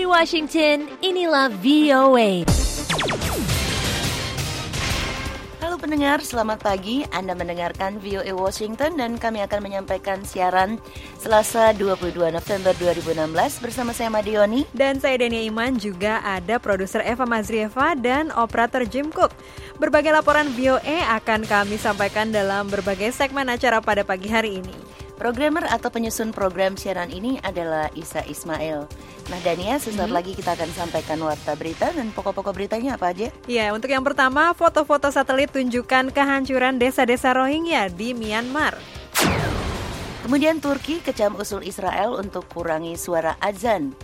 Dari Washington, inilah VOA. Halo pendengar, selamat pagi. Anda mendengarkan VOA Washington dan kami akan menyampaikan siaran Selasa 22 November 2016 bersama saya Madioni. Dan saya Dania Iman, juga ada produser Eva Mazrieva dan operator Jim Cook. Berbagai laporan VOA akan kami sampaikan dalam berbagai segmen acara pada pagi hari ini. Programmer atau penyusun program siaran ini adalah Isa Ismail. Nah Dania, sesaat lagi kita akan sampaikan warta berita dan pokok-pokok beritanya apa aja? Ya, untuk yang pertama, foto-foto satelit tunjukkan kehancuran desa-desa Rohingya di Myanmar. Kemudian Turki kecam usul Israel untuk kurangi suara azan.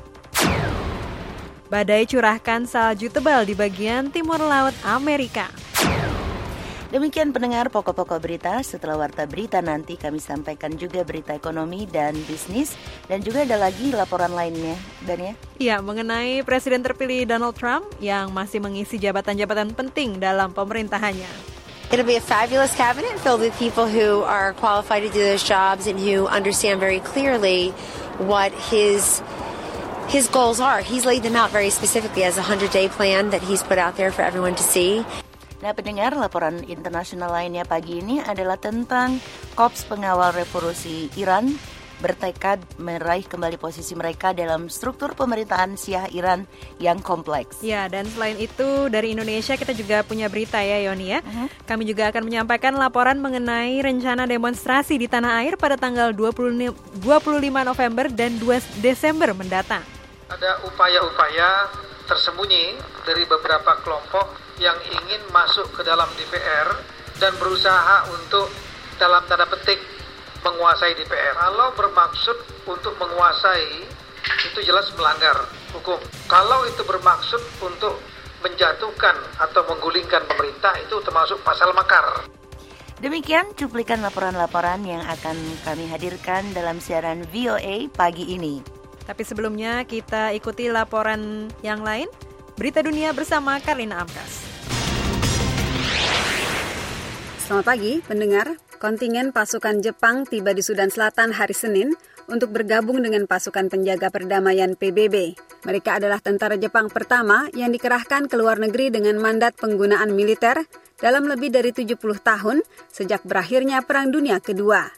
Badai curahkan salju tebal di bagian timur laut Amerika. Demikian pendengar pokok-pokok berita. Setelah warta berita nanti kami sampaikan juga berita ekonomi dan bisnis. Dan juga ada lagi laporan lainnya, Dania. Ya, mengenai Presiden terpilih Donald Trump yang masih mengisi jabatan-jabatan penting dalam pemerintahannya. It'll be a fabulous cabinet filled with people who are qualified to do those jobs and who understand very clearly what his goals are. He's laid them out very specifically as a 100-day plan that he's put out there for everyone to see. Nah pendengar, laporan internasional lainnya pagi ini adalah tentang Korps Pengawal Revolusi Iran bertekad meraih kembali posisi mereka dalam struktur pemerintahan Syiah Iran yang kompleks. Ya, dan selain itu dari Indonesia kita juga punya berita ya Yoni ya. Kami juga akan menyampaikan laporan mengenai rencana demonstrasi di tanah air pada tanggal 25 November dan 2 Desember mendatang. Ada upaya-upaya tersembunyi dari beberapa kelompok yang ingin masuk ke dalam DPR dan berusaha untuk dalam tanda petik menguasai DPR. Kalau bermaksud untuk menguasai, itu jelas melanggar hukum. Kalau itu bermaksud untuk menjatuhkan atau menggulingkan pemerintah, itu termasuk pasal makar. Demikian cuplikan laporan-laporan yang akan kami hadirkan dalam siaran VOA pagi ini. Tapi sebelumnya kita ikuti laporan yang lain. Berita dunia bersama Karina Amkas. Selamat pagi, pendengar. Kontingen pasukan Jepang tiba di Sudan Selatan hari Senin untuk bergabung dengan pasukan penjaga perdamaian PBB. Mereka adalah tentara Jepang pertama yang dikerahkan ke luar negeri dengan mandat penggunaan militer dalam lebih dari 70 tahun sejak berakhirnya Perang Dunia Kedua.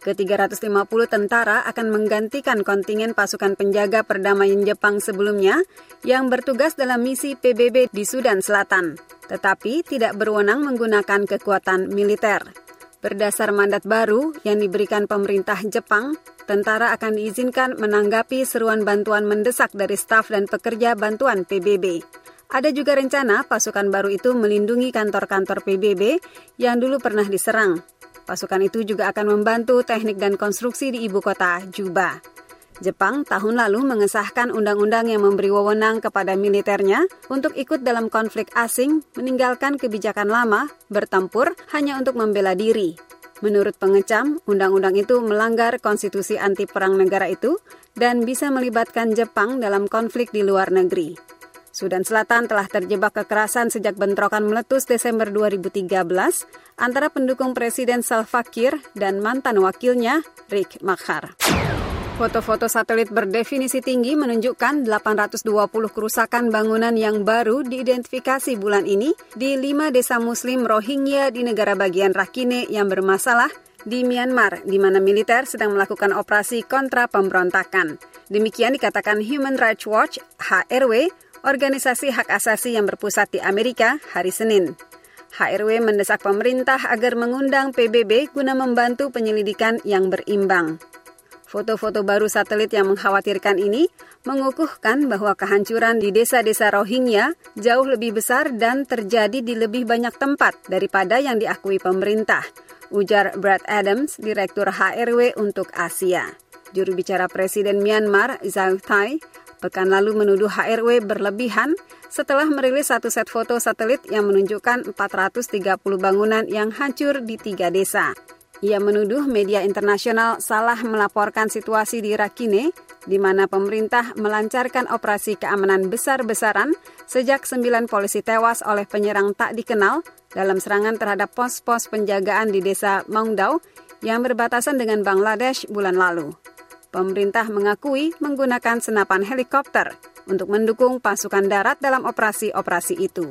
Ke-350 tentara akan menggantikan kontingen pasukan penjaga perdamaian Jepang sebelumnya yang bertugas dalam misi PBB di Sudan Selatan, tetapi tidak berwenang menggunakan kekuatan militer. Berdasar mandat baru yang diberikan pemerintah Jepang, tentara akan diizinkan menanggapi seruan bantuan mendesak dari staf dan pekerja bantuan PBB. Ada juga rencana pasukan baru itu melindungi kantor-kantor PBB yang dulu pernah diserang. Pasukan itu juga akan membantu teknik dan konstruksi di ibu kota, Juba. Jepang tahun lalu mengesahkan undang-undang yang memberi wewenang kepada militernya untuk ikut dalam konflik asing, meninggalkan kebijakan lama, bertempur hanya untuk membela diri. Menurut pengecam, undang-undang itu melanggar konstitusi anti perang negara itu dan bisa melibatkan Jepang dalam konflik di luar negeri. Sudan Selatan telah terjebak kekerasan sejak bentrokan meletus Desember 2013 antara pendukung Presiden Salva Kiir dan mantan wakilnya, Riek Machar. Foto-foto satelit berdefinisi tinggi menunjukkan 820 kerusakan bangunan yang baru diidentifikasi bulan ini di 5 desa Muslim Rohingya di negara bagian Rakhine yang bermasalah di Myanmar, di mana militer sedang melakukan operasi kontra pemberontakan. Demikian dikatakan Human Rights Watch, HRW, organisasi hak asasi yang berpusat di Amerika, hari Senin. HRW mendesak pemerintah agar mengundang PBB guna membantu penyelidikan yang berimbang. Foto-foto baru satelit yang mengkhawatirkan ini mengukuhkan bahwa kehancuran di desa-desa Rohingya jauh lebih besar dan terjadi di lebih banyak tempat daripada yang diakui pemerintah, ujar Brad Adams, Direktur HRW untuk Asia. Juru bicara Presiden Myanmar, Zau Thai, pekan lalu menuduh HRW berlebihan setelah merilis satu set foto satelit yang menunjukkan 430 bangunan yang hancur di 3 desa. Ia menuduh media internasional salah melaporkan situasi di Rakhine, di mana pemerintah melancarkan operasi keamanan besar-besaran sejak 9 polisi tewas oleh penyerang tak dikenal dalam serangan terhadap pos-pos penjagaan di desa Maungdaw yang berbatasan dengan Bangladesh bulan lalu. Pemerintah mengakui menggunakan senapan helikopter untuk mendukung pasukan darat dalam operasi-operasi itu.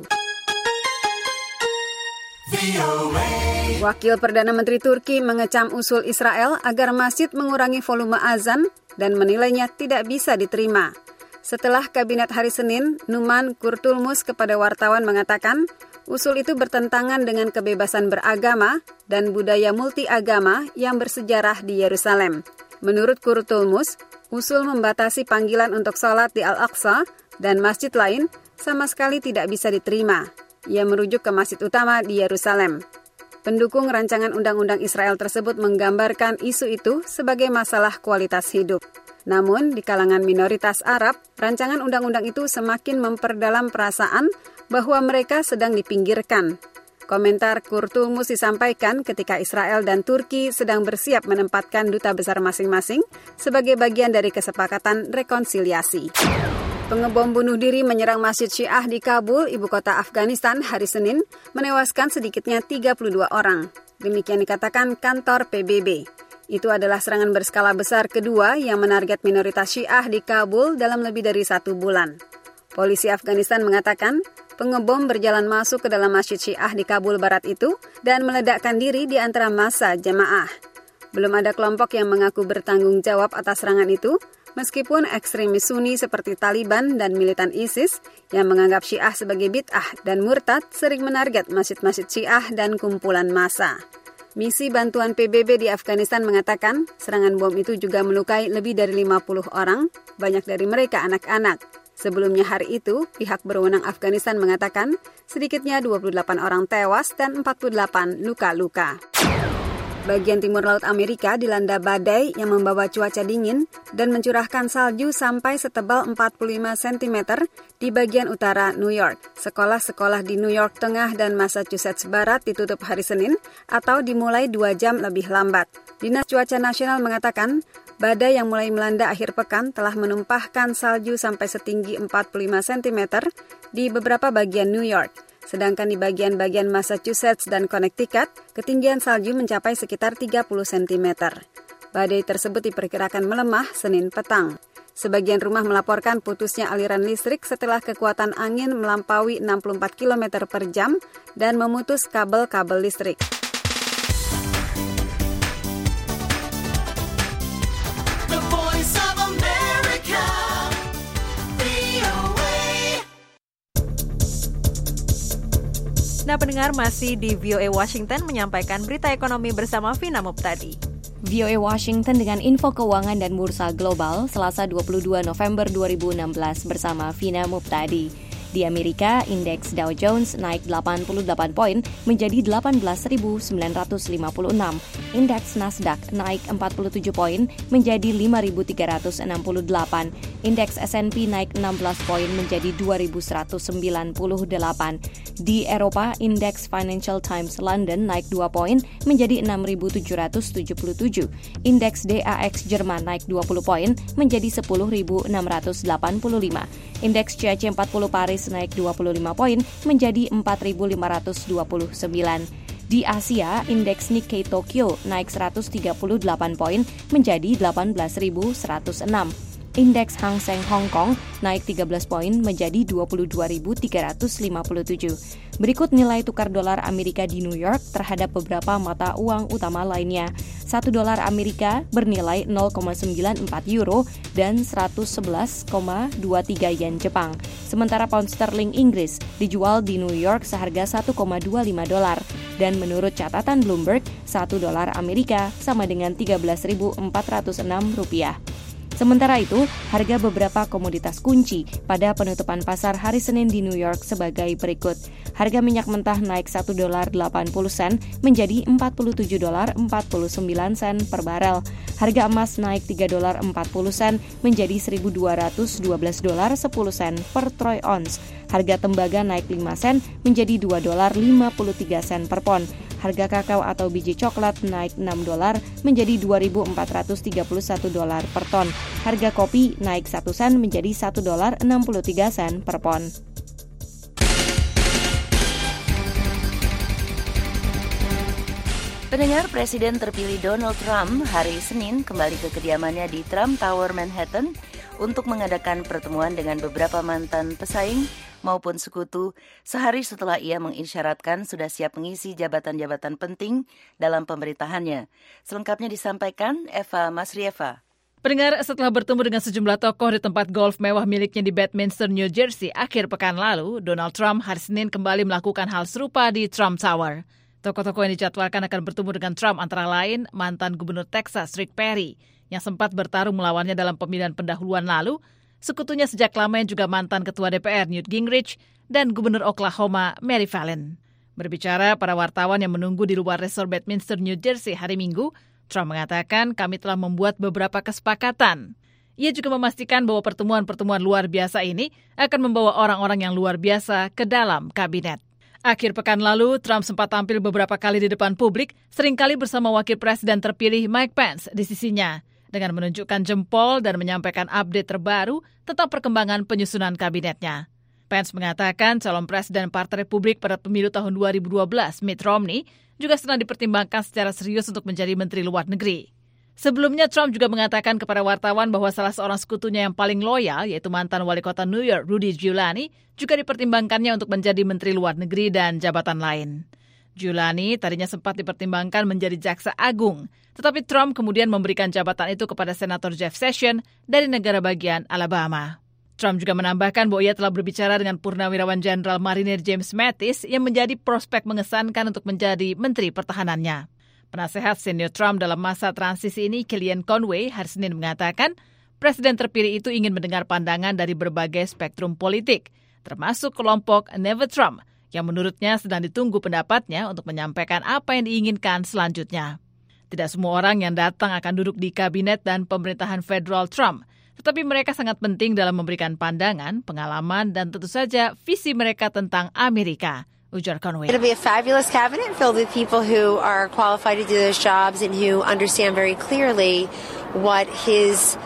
Wakil Perdana Menteri Turki mengecam usul Israel agar masjid mengurangi volume azan dan menilainya tidak bisa diterima. Setelah kabinet hari Senin, Numan Kurtulmus kepada wartawan mengatakan, usul itu bertentangan dengan kebebasan beragama dan budaya multiagama yang bersejarah di Yerusalem. Menurut Kurtulmus, usul membatasi panggilan untuk sholat di Al-Aqsa dan masjid lain sama sekali tidak bisa diterima. Ia merujuk ke masjid utama di Yerusalem. Pendukung rancangan undang-undang Israel tersebut menggambarkan isu itu sebagai masalah kualitas hidup. Namun, di kalangan minoritas Arab, rancangan undang-undang itu semakin memperdalam perasaan bahwa mereka sedang dipinggirkan. Komentar Kurtulmus disampaikan ketika Israel dan Turki sedang bersiap menempatkan duta besar masing-masing sebagai bagian dari kesepakatan rekonsiliasi. Pengebom bunuh diri menyerang Masjid Syiah di Kabul, ibu kota Afghanistan, hari Senin, menewaskan sedikitnya 32 orang. Demikian dikatakan kantor PBB. Itu adalah serangan berskala besar kedua yang menarget minoritas Syiah di Kabul dalam lebih dari 1 bulan. Polisi Afghanistan mengatakan, pengebom berjalan masuk ke dalam Masjid Syiah di Kabul Barat itu dan meledakkan diri di antara massa jamaah. Belum ada kelompok yang mengaku bertanggung jawab atas serangan itu, meskipun ekstremis Sunni seperti Taliban dan militan ISIS yang menganggap Syiah sebagai bid'ah dan murtad sering menarget masjid-masjid Syiah dan kumpulan massa. Misi bantuan PBB di Afghanistan mengatakan serangan bom itu juga melukai lebih dari 50 orang, banyak dari mereka anak-anak. Sebelumnya hari itu, pihak berwenang Afghanistan mengatakan sedikitnya 28 orang tewas dan 48 luka-luka. Bagian timur laut Amerika dilanda badai yang membawa cuaca dingin dan mencurahkan salju sampai setebal 45 cm di bagian utara New York. Sekolah-sekolah di New York Tengah dan Massachusetts Barat ditutup hari Senin atau dimulai 2 jam lebih lambat. Dinas Cuaca Nasional mengatakan, badai yang mulai melanda akhir pekan telah menumpahkan salju sampai setinggi 45 cm di beberapa bagian New York. Sedangkan di bagian-bagian Massachusetts dan Connecticut, ketinggian salju mencapai sekitar 30 cm. Badai tersebut diperkirakan melemah Senin petang. Sebagian rumah melaporkan putusnya aliran listrik setelah kekuatan angin melampaui 64 km per jam dan memutus kabel-kabel listrik. Nah, pendengar masih di VOA Washington menyampaikan berita ekonomi bersama Vina Muptadi. VOA Washington dengan info keuangan dan bursa global Selasa 22 November 2016 bersama Vina Muptadi. Di Amerika, indeks Dow Jones naik 88 poin menjadi 18.956. Indeks Nasdaq naik 47 poin menjadi 5.368. Indeks S&P naik 16 poin menjadi 2.198. Di Eropa, indeks Financial Times London naik 2 poin menjadi 6.777. Indeks DAX Jerman naik 20 poin menjadi 10.685. Indeks CAC 40 Paris naik 25 poin menjadi 4.529. Di Asia, indeks Nikkei Tokyo naik 138 poin menjadi 18.106. Indeks Hang Seng Hong Kong naik 13 poin menjadi 22.357. Berikut nilai tukar dolar Amerika di New York terhadap beberapa mata uang utama lainnya. 1 dolar Amerika bernilai 0,94 euro dan 111,23 yen Jepang. Sementara pound sterling Inggris dijual di New York seharga 1,25 dolar. Dan menurut catatan Bloomberg, 1 dolar Amerika sama dengan 13.406 rupiah. Sementara itu, harga beberapa komoditas kunci pada penutupan pasar hari Senin di New York sebagai berikut. Harga minyak mentah naik $1.80 menjadi $47.49 per barel. Harga emas naik $3.40 menjadi $1.212.10 per troy ounce. Harga tembaga naik 5 sen menjadi $2.53 per pon. Harga kakao atau biji coklat naik $6 menjadi $2.431 per ton. Harga kopi naik 1 sen menjadi $1.63 per pon. Pendengar, Presiden terpilih Donald Trump hari Senin kembali ke kediamannya di Trump Tower Manhattan untuk mengadakan pertemuan dengan beberapa mantan pesaing maupun sekutu sehari setelah ia mengisyaratkan sudah siap mengisi jabatan-jabatan penting dalam pemerintahannya. Selengkapnya disampaikan Eva Masrieva. Pendengar, setelah bertemu dengan sejumlah tokoh di tempat golf mewah miliknya di Bedminster, New Jersey akhir pekan lalu, Donald Trump hari Senin kembali melakukan hal serupa di Trump Tower. Tokoh-tokoh yang dijadwalkan akan bertemu dengan Trump antara lain mantan Gubernur Texas Rick Perry yang sempat bertarung melawannya dalam pemilihan pendahuluan lalu, sekutunya sejak lama yang juga mantan Ketua DPR Newt Gingrich dan Gubernur Oklahoma Mary Fallin. Berbicara para wartawan yang menunggu di luar resor Bedminster, New Jersey hari Minggu, Trump mengatakan kami telah membuat beberapa kesepakatan. Ia juga memastikan bahwa pertemuan-pertemuan luar biasa ini akan membawa orang-orang yang luar biasa ke dalam kabinet. Akhir pekan lalu, Trump sempat tampil beberapa kali di depan publik, seringkali bersama wakil presiden terpilih Mike Pence di sisinya, dengan menunjukkan jempol dan menyampaikan update terbaru tentang perkembangan penyusunan kabinetnya. Pence mengatakan calon presiden Partai Republik pada pemilu tahun 2012, Mitt Romney, juga sedang dipertimbangkan secara serius untuk menjadi Menteri Luar Negeri. Sebelumnya, Trump juga mengatakan kepada wartawan bahwa salah seorang sekutunya yang paling loyal, yaitu mantan wali kota New York, Rudy Giuliani, juga dipertimbangkannya untuk menjadi Menteri Luar Negeri dan jabatan lain. Giuliani tadinya sempat dipertimbangkan menjadi jaksa agung, tetapi Trump kemudian memberikan jabatan itu kepada Senator Jeff Sessions dari negara bagian Alabama. Trump juga menambahkan bahwa ia telah berbicara dengan Purnawirawan Jenderal Marinir James Mattis yang menjadi prospek mengesankan untuk menjadi Menteri Pertahanannya. Penasehat senior Trump dalam masa transisi ini, Kellyanne Conway, hari Senin mengatakan presiden terpilih itu ingin mendengar pandangan dari berbagai spektrum politik, termasuk kelompok Never Trump, yang menurutnya sedang ditunggu pendapatnya untuk menyampaikan apa yang diinginkan selanjutnya. Tidak semua orang yang datang akan duduk di kabinet dan pemerintahan federal Trump, tetapi mereka sangat penting dalam memberikan pandangan, pengalaman, dan tentu saja visi mereka tentang Amerika, ujar Conway. It'll be a fabulous cabinet filled with people who are qualified to do those jobs and who understand very clearly what his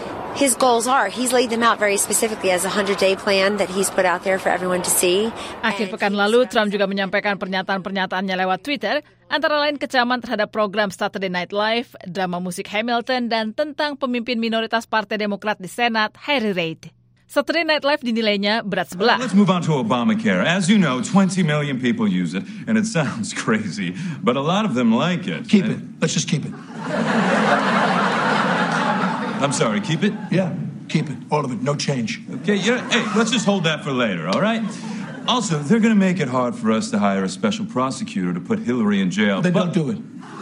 goals are. He's laid them out very specifically as a 100-day plan that he's put out there for everyone to see. Akhir pekan lalu, Trump juga menyampaikan pernyataan-pernyataannya lewat Twitter, antara lain kecaman terhadap program Saturday Night Live, drama musik Hamilton, dan tentang pemimpin minoritas Partai Demokrat di Senat, Harry Reid. Saturday Night Live dinilainya berat sebelah. Let's move on to Obamacare. As you know, 20 million people use it, and it sounds crazy, but a lot of them like it. Keep it. Let's just keep it. I'm sorry, keep it? Yeah, keep it. All of it. No change. Okay, yeah. Hey, let's just hold that for later, all right? Also, they're going to make it hard for us to hire a special prosecutor to put Hillary in jail. Then don't do it.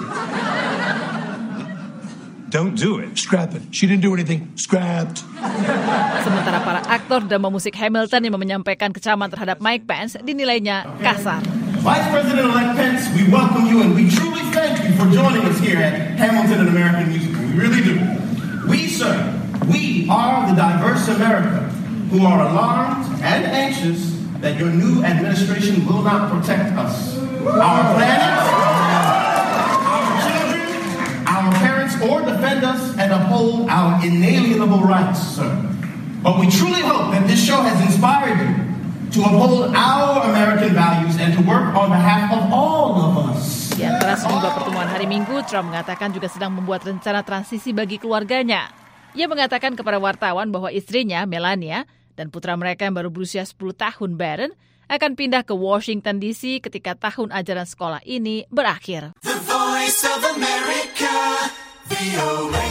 Don't do it. Scrap it. She didn't do anything. Scrapped. Sementara para aktor drama musik Hamilton yang menyampaikan kecaman terhadap Mike Pence dinilainya kasar. Vice President-elect Pence, we welcome you and we truly thank you for joining us here at Hamilton and American Musical. We really do. We, sir, we are the diverse America who are alarmed and anxious that your new administration will not protect us, our planet, our children, our parents, or defend us and uphold our inalienable rights, sir. But we truly hope that this show has inspired you to uphold our American values and to work on behalf of all of us. Di antara sejumlah pertemuan hari Minggu, Trump mengatakan juga sedang membuat rencana transisi bagi keluarganya. Ia mengatakan kepada wartawan bahwa istrinya, Melania, dan putra mereka yang baru berusia 10 tahun, Barron, akan pindah ke Washington DC ketika tahun ajaran sekolah ini berakhir. The Voice of America, VOA.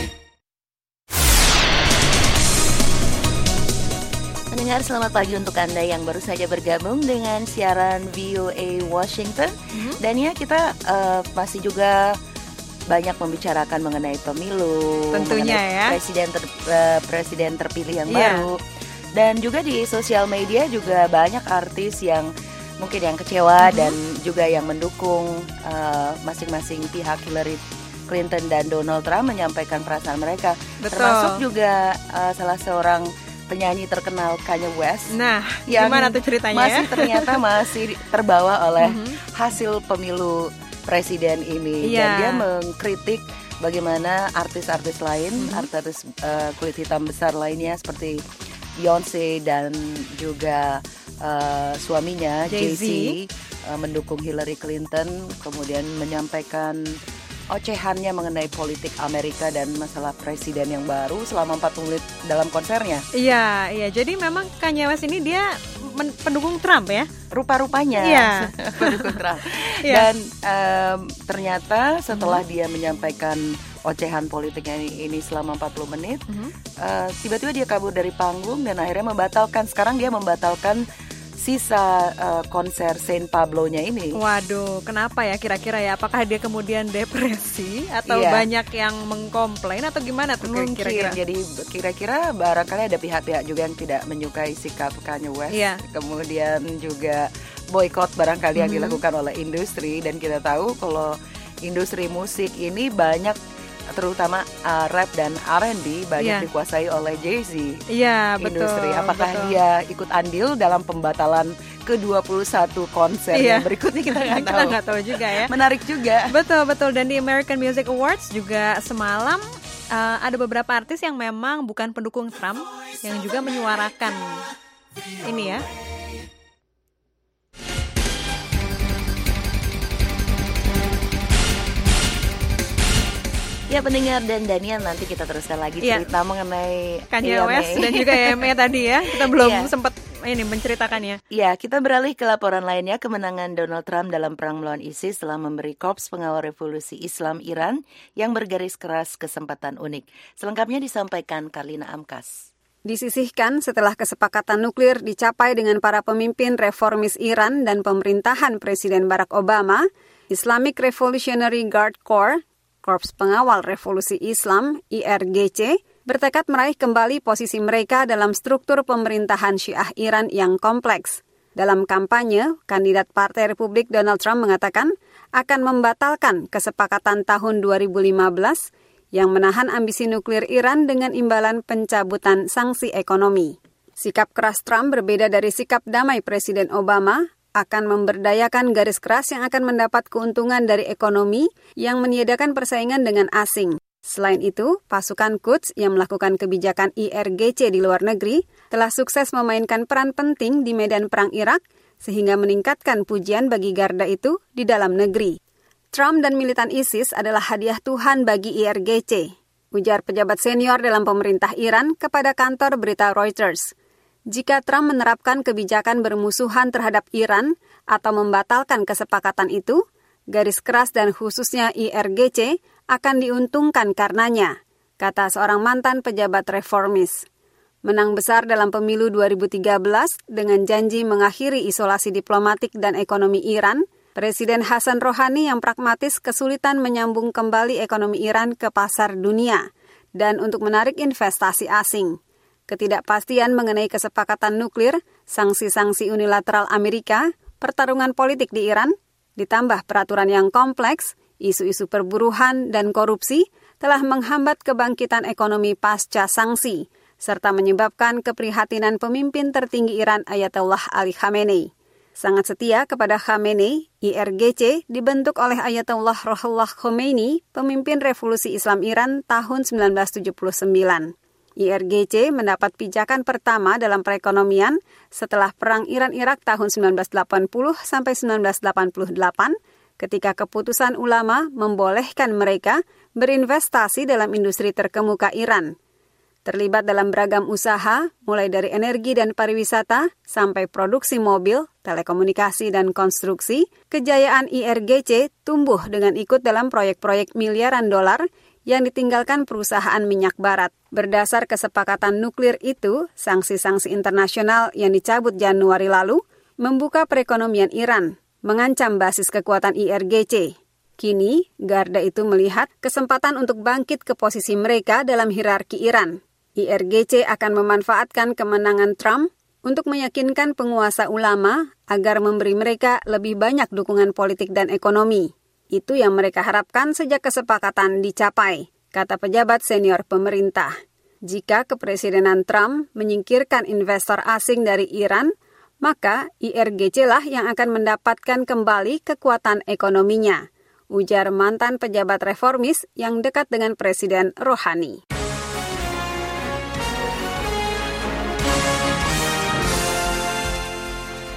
Pendengar, selamat pagi untuk Anda yang baru saja bergabung dengan siaran VOA Washington. Dan ya, kita masih juga banyak membicarakan mengenai pemilu, tentunya mengenai presiden terpilih yang baru. Dan juga di sosial media juga banyak artis yang mungkin yang kecewa dan juga yang mendukung masing-masing pihak Hillary Clinton dan Donald Trump menyampaikan perasaan mereka. Betul. Termasuk juga salah seorang penyanyi terkenal Kanye West. Nah, yang gimana tuh ceritanya? Masih terbawa oleh hasil pemilu presiden ini. Dan dia mengkritik bagaimana artis-artis lain, artis kulit hitam besar lainnya seperti Beyonce dan juga suaminya Jay-Z mendukung Hillary Clinton, kemudian menyampaikan ocehannya mengenai politik Amerika dan masalah presiden yang baru selama 40 menit dalam konsernya. Iya. Jadi memang Kanye West ini dia pendukung Trump ya? Rupa-rupanya pendukung Trump. Dan ternyata setelah dia menyampaikan ocehan politiknya ini selama 40 menit, tiba-tiba dia kabur dari panggung dan akhirnya sekarang dia membatalkan sisa konser Saint Pablo-nya ini. Waduh, kenapa ya kira-kira ya? Apakah dia kemudian depresi atau banyak yang mengkomplain atau gimana tuh kira-kira? Jadi kira-kira barangkali ada pihak-pihak juga yang tidak menyukai sikap Kanye West. Kemudian juga boykot barangkali yang dilakukan oleh industri, dan kita tahu kalau industri musik ini banyak, terutama rap dan R&B banyak dikuasai oleh Jay-Z. Iya, industri. Apakah dia ikut andil dalam pembatalan ke-21 konser yang berikutnya, kita nggak tahu juga ya. Menarik juga. Betul. Dan di American Music Awards juga semalam ada beberapa artis yang memang bukan pendukung Trump yang juga menyuarakan ini ya. Ya pendengar dan Daniel, nanti kita teruskan lagi cerita mengenai Kanye West dan juga YME tadi ya. Kita belum sempat menceritakannya. Iya, kita beralih ke laporan lainnya. Kemenangan Donald Trump dalam perang melawan ISIS telah memberi Korps Pengawal Revolusi Islam Iran yang bergaris keras kesempatan unik. Selengkapnya disampaikan Karlina Amkas. Disisihkan setelah kesepakatan nuklir dicapai dengan para pemimpin reformis Iran dan pemerintahan Presiden Barack Obama, Islamic Revolutionary Guard Corps, Korps Pengawal Revolusi Islam (IRGC) bertekad meraih kembali posisi mereka dalam struktur pemerintahan Syiah Iran yang kompleks. Dalam kampanye, kandidat Partai Republik Donald Trump mengatakan akan membatalkan kesepakatan tahun 2015 yang menahan ambisi nuklir Iran dengan imbalan pencabutan sanksi ekonomi. Sikap keras Trump berbeda dari sikap damai Presiden Obama, akan memberdayakan garis keras yang akan mendapat keuntungan dari ekonomi yang menyediakan persaingan dengan asing. Selain itu, pasukan Quds yang melakukan kebijakan IRGC di luar negeri telah sukses memainkan peran penting di medan perang Irak sehingga meningkatkan pujian bagi garda itu di dalam negeri. Trump dan militan ISIS adalah hadiah Tuhan bagi IRGC, ujar pejabat senior dalam pemerintah Iran kepada kantor berita Reuters. Jika Trump menerapkan kebijakan bermusuhan terhadap Iran atau membatalkan kesepakatan itu, garis keras dan khususnya IRGC akan diuntungkan karenanya, kata seorang mantan pejabat reformis. Menang besar dalam pemilu 2013 dengan janji mengakhiri isolasi diplomatik dan ekonomi Iran, Presiden Hasan Rouhani yang pragmatis kesulitan menyambung kembali ekonomi Iran ke pasar dunia dan untuk menarik investasi asing. Ketidakpastian mengenai kesepakatan nuklir, sanksi-sanksi unilateral Amerika, pertarungan politik di Iran, ditambah peraturan yang kompleks, isu-isu perburuhan dan korupsi telah menghambat kebangkitan ekonomi pasca sanksi, serta menyebabkan keprihatinan pemimpin tertinggi Iran Ayatollah Ali Khamenei. Sangat setia kepada Khamenei, IRGC dibentuk oleh Ayatollah Ruhollah Khomeini, pemimpin revolusi Islam Iran tahun 1979. IRGC mendapat pijakan pertama dalam perekonomian setelah Perang Iran-Irak tahun 1980 sampai 1988 ketika keputusan ulama membolehkan mereka berinvestasi dalam industri terkemuka Iran. Terlibat dalam beragam usaha, mulai dari energi dan pariwisata sampai produksi mobil, telekomunikasi, dan konstruksi, kejayaan IRGC tumbuh dengan ikut dalam proyek-proyek miliaran dolar yang ditinggalkan perusahaan minyak barat. Berdasar kesepakatan nuklir itu, sanksi-sanksi internasional yang dicabut Januari lalu membuka perekonomian Iran, mengancam basis kekuatan IRGC. Kini, garda itu melihat kesempatan untuk bangkit ke posisi mereka dalam hierarki Iran. IRGC akan memanfaatkan kemenangan Trump untuk meyakinkan penguasa ulama agar memberi mereka lebih banyak dukungan politik dan ekonomi. Itu yang mereka harapkan sejak kesepakatan dicapai, kata pejabat senior pemerintah. Jika kepresidenan Trump menyingkirkan investor asing dari Iran, maka IRGC lah yang akan mendapatkan kembali kekuatan ekonominya, ujar mantan pejabat reformis yang dekat dengan Presiden Rouhani.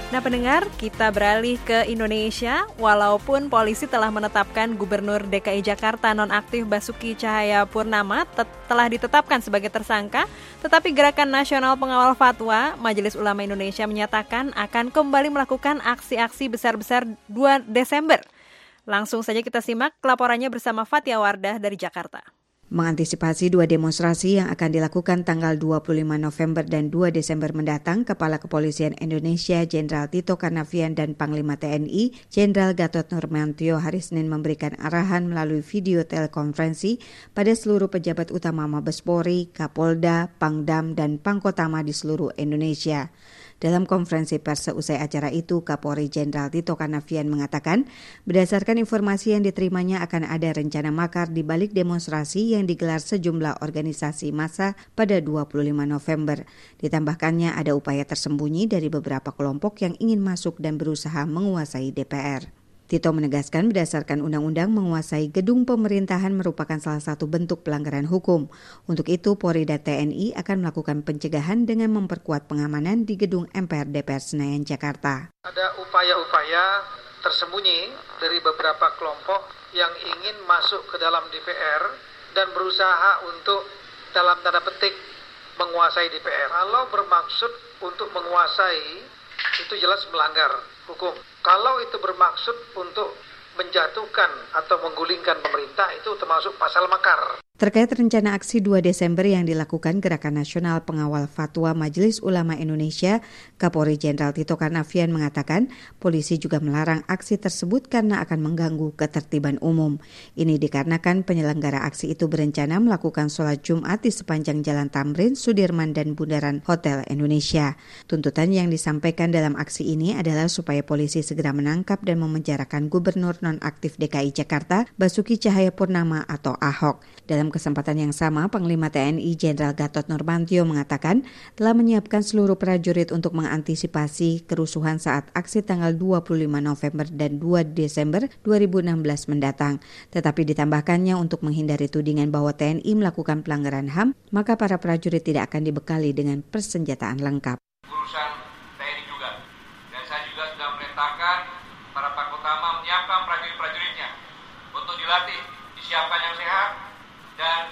Nah pendengar, kita beralih ke Indonesia. Walaupun polisi telah menetapkan Gubernur DKI Jakarta nonaktif Basuki Cahayapurnama telah ditetapkan sebagai tersangka, tetapi Gerakan Nasional Pengawal Fatwa Majelis Ulama Indonesia menyatakan akan kembali melakukan aksi-aksi besar-besar 2 Desember. Langsung saja kita simak laporannya bersama Fatia Wardah dari Jakarta. Mengantisipasi 2 demonstrasi yang akan dilakukan tanggal 25 November dan 2 Desember mendatang, Kepala Kepolisian Indonesia Jenderal Tito Karnavian dan Panglima TNI Jenderal Gatot Nurmantio hari Senin memberikan arahan melalui video telekonferensi pada seluruh pejabat utama Mabes Polri, Kapolda, Pangdam, dan Pangkotama di seluruh Indonesia. Dalam konferensi pers usai acara itu, Kapolri Jenderal Tito Karnavian mengatakan, berdasarkan informasi yang diterimanya akan ada rencana makar di balik demonstrasi yang digelar sejumlah organisasi massa pada 25 November. Ditambahkannya ada upaya tersembunyi dari beberapa kelompok yang ingin masuk dan berusaha menguasai DPR. Tito menegaskan berdasarkan undang-undang menguasai gedung pemerintahan merupakan salah satu bentuk pelanggaran hukum. Untuk itu, Polri dan TNI akan melakukan pencegahan dengan memperkuat pengamanan di gedung MPR DPR Senayan, Jakarta. Ada upaya-upaya tersembunyi dari beberapa kelompok yang ingin masuk ke dalam DPR dan berusaha untuk dalam tanda petik menguasai DPR. Kalau bermaksud untuk menguasai, itu jelas melanggar hukum. Kalau itu bermaksud untuk menjatuhkan atau menggulingkan pemerintah, itu termasuk pasal makar. Terkait rencana aksi 2 Desember yang dilakukan Gerakan Nasional Pengawal Fatwa Majelis Ulama Indonesia, Kapolri Jenderal Tito Karnavian mengatakan polisi juga melarang aksi tersebut karena akan mengganggu ketertiban umum. Ini dikarenakan penyelenggara aksi itu berencana melakukan sholat Jumat di sepanjang Jalan Tamrin, Sudirman, dan Bundaran Hotel Indonesia. Tuntutan yang disampaikan dalam aksi ini adalah supaya polisi segera menangkap dan memenjarakan Gubernur nonaktif DKI Jakarta, Basuki Cahayapurnama atau Ahok. Dalam kesempatan yang sama, Panglima TNI Jenderal Gatot Nurmantio mengatakan telah menyiapkan seluruh prajurit untuk mengantisipasi kerusuhan saat aksi tanggal 25 November dan 2 Desember 2016 mendatang. Tetapi ditambahkannya untuk menghindari tudingan bahwa TNI melakukan pelanggaran HAM, maka para prajurit tidak akan dibekali dengan persenjataan lengkap. Urusan TNI juga. Dan saya juga sudah memerintahkan para Pangkotama menyiapkan prajurit-prajuritnya untuk dilatih, disiapkan yang sehat, dan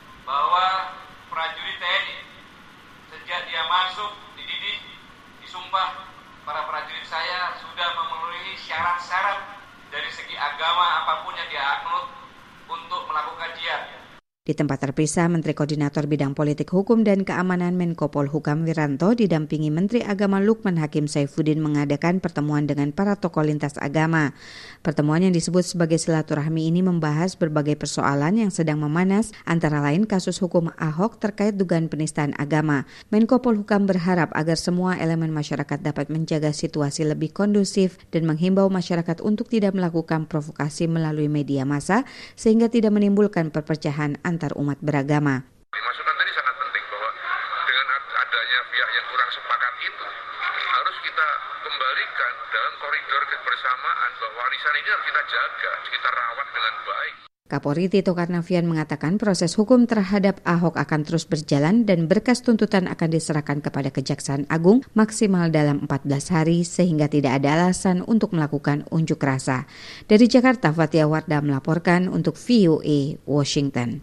bahwa prajurit TNI sejak dia masuk, dididik, disumpah, para prajurit saya sudah memenuhi syarat-syarat dari segi agama apapun yang dia anut untuk melakukan jihad. Di tempat terpisah, Menteri Koordinator Bidang Politik Hukum dan Keamanan Menko Polhukam Wiranto didampingi Menteri Agama Lukman Hakim Saifuddin mengadakan pertemuan dengan para tokoh lintas agama. Pertemuan yang disebut sebagai silaturahmi ini membahas berbagai persoalan yang sedang memanas, antara lain kasus hukum Ahok terkait dugaan penistaan agama. Menko Polhukam berharap agar semua elemen masyarakat dapat menjaga situasi lebih kondusif dan menghimbau masyarakat untuk tidak melakukan provokasi melalui media massa sehingga tidak menimbulkan perpecahan antar umat beragama. Masukan tadi sangat penting bahwa dengan adanya pihak yang kurang sepakat itu harus kita kembalikan dalam koridor kebersamaan bahwa warisan ini harus kita jaga, kita rawat dengan baik. Kapolri Tito Karnavian mengatakan proses hukum terhadap Ahok akan terus berjalan dan berkas tuntutan akan diserahkan kepada Kejaksaan Agung maksimal dalam 14 hari sehingga tidak ada alasan untuk melakukan unjuk rasa. Dari Jakarta, Fatia Wardah melaporkan untuk VOA Washington.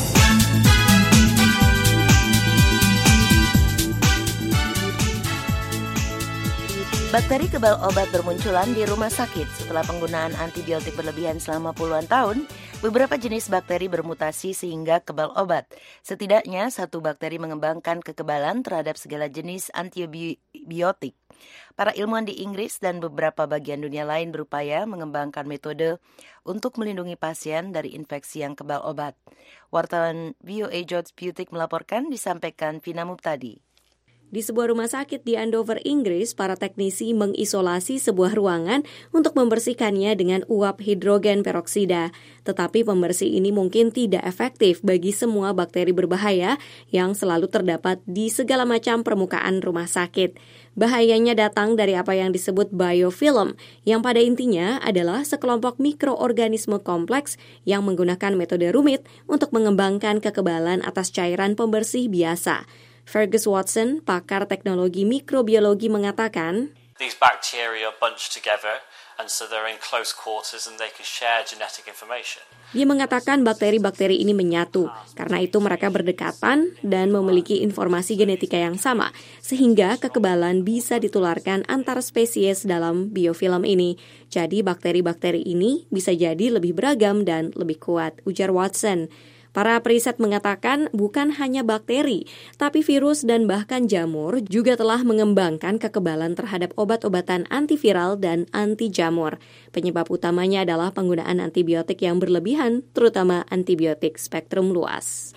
Bakteri kebal obat bermunculan di rumah sakit setelah penggunaan antibiotik berlebihan selama puluhan tahun. Beberapa jenis bakteri bermutasi sehingga kebal obat. Setidaknya satu bakteri mengembangkan kekebalan terhadap segala jenis antibiotik. Para ilmuwan di Inggris dan beberapa bagian dunia lain berupaya mengembangkan metode untuk melindungi pasien dari infeksi yang kebal obat. Wartawan VOA George Putik melaporkan, disampaikan Vina Mubtadi. Di sebuah rumah sakit di Andover, Inggris, para teknisi mengisolasi sebuah ruangan untuk membersihkannya dengan uap hidrogen peroksida. Tetapi pembersih ini mungkin tidak efektif bagi semua bakteri berbahaya yang selalu terdapat di segala macam permukaan rumah sakit. Bahayanya datang dari apa yang disebut biofilm, yang pada intinya adalah sekelompok mikroorganisme kompleks yang menggunakan metode rumit untuk mengembangkan kekebalan atas cairan pembersih biasa. Fergus Watson, pakar teknologi mikrobiologi, mengatakan, These bacteria are bunched together, and so they're in close quarters and they can share genetic information. Dia mengatakan bakteri-bakteri ini menyatu, karena itu mereka berdekatan dan memiliki informasi genetika yang sama, sehingga kekebalan bisa ditularkan antar spesies dalam biofilm ini. Jadi bakteri-bakteri ini bisa jadi lebih beragam dan lebih kuat, ujar Watson. Para periset mengatakan bukan hanya bakteri, tapi virus dan bahkan jamur juga telah mengembangkan kekebalan terhadap obat-obatan antiviral dan anti-jamur. Penyebab utamanya adalah penggunaan antibiotik yang berlebihan, terutama antibiotik spektrum luas.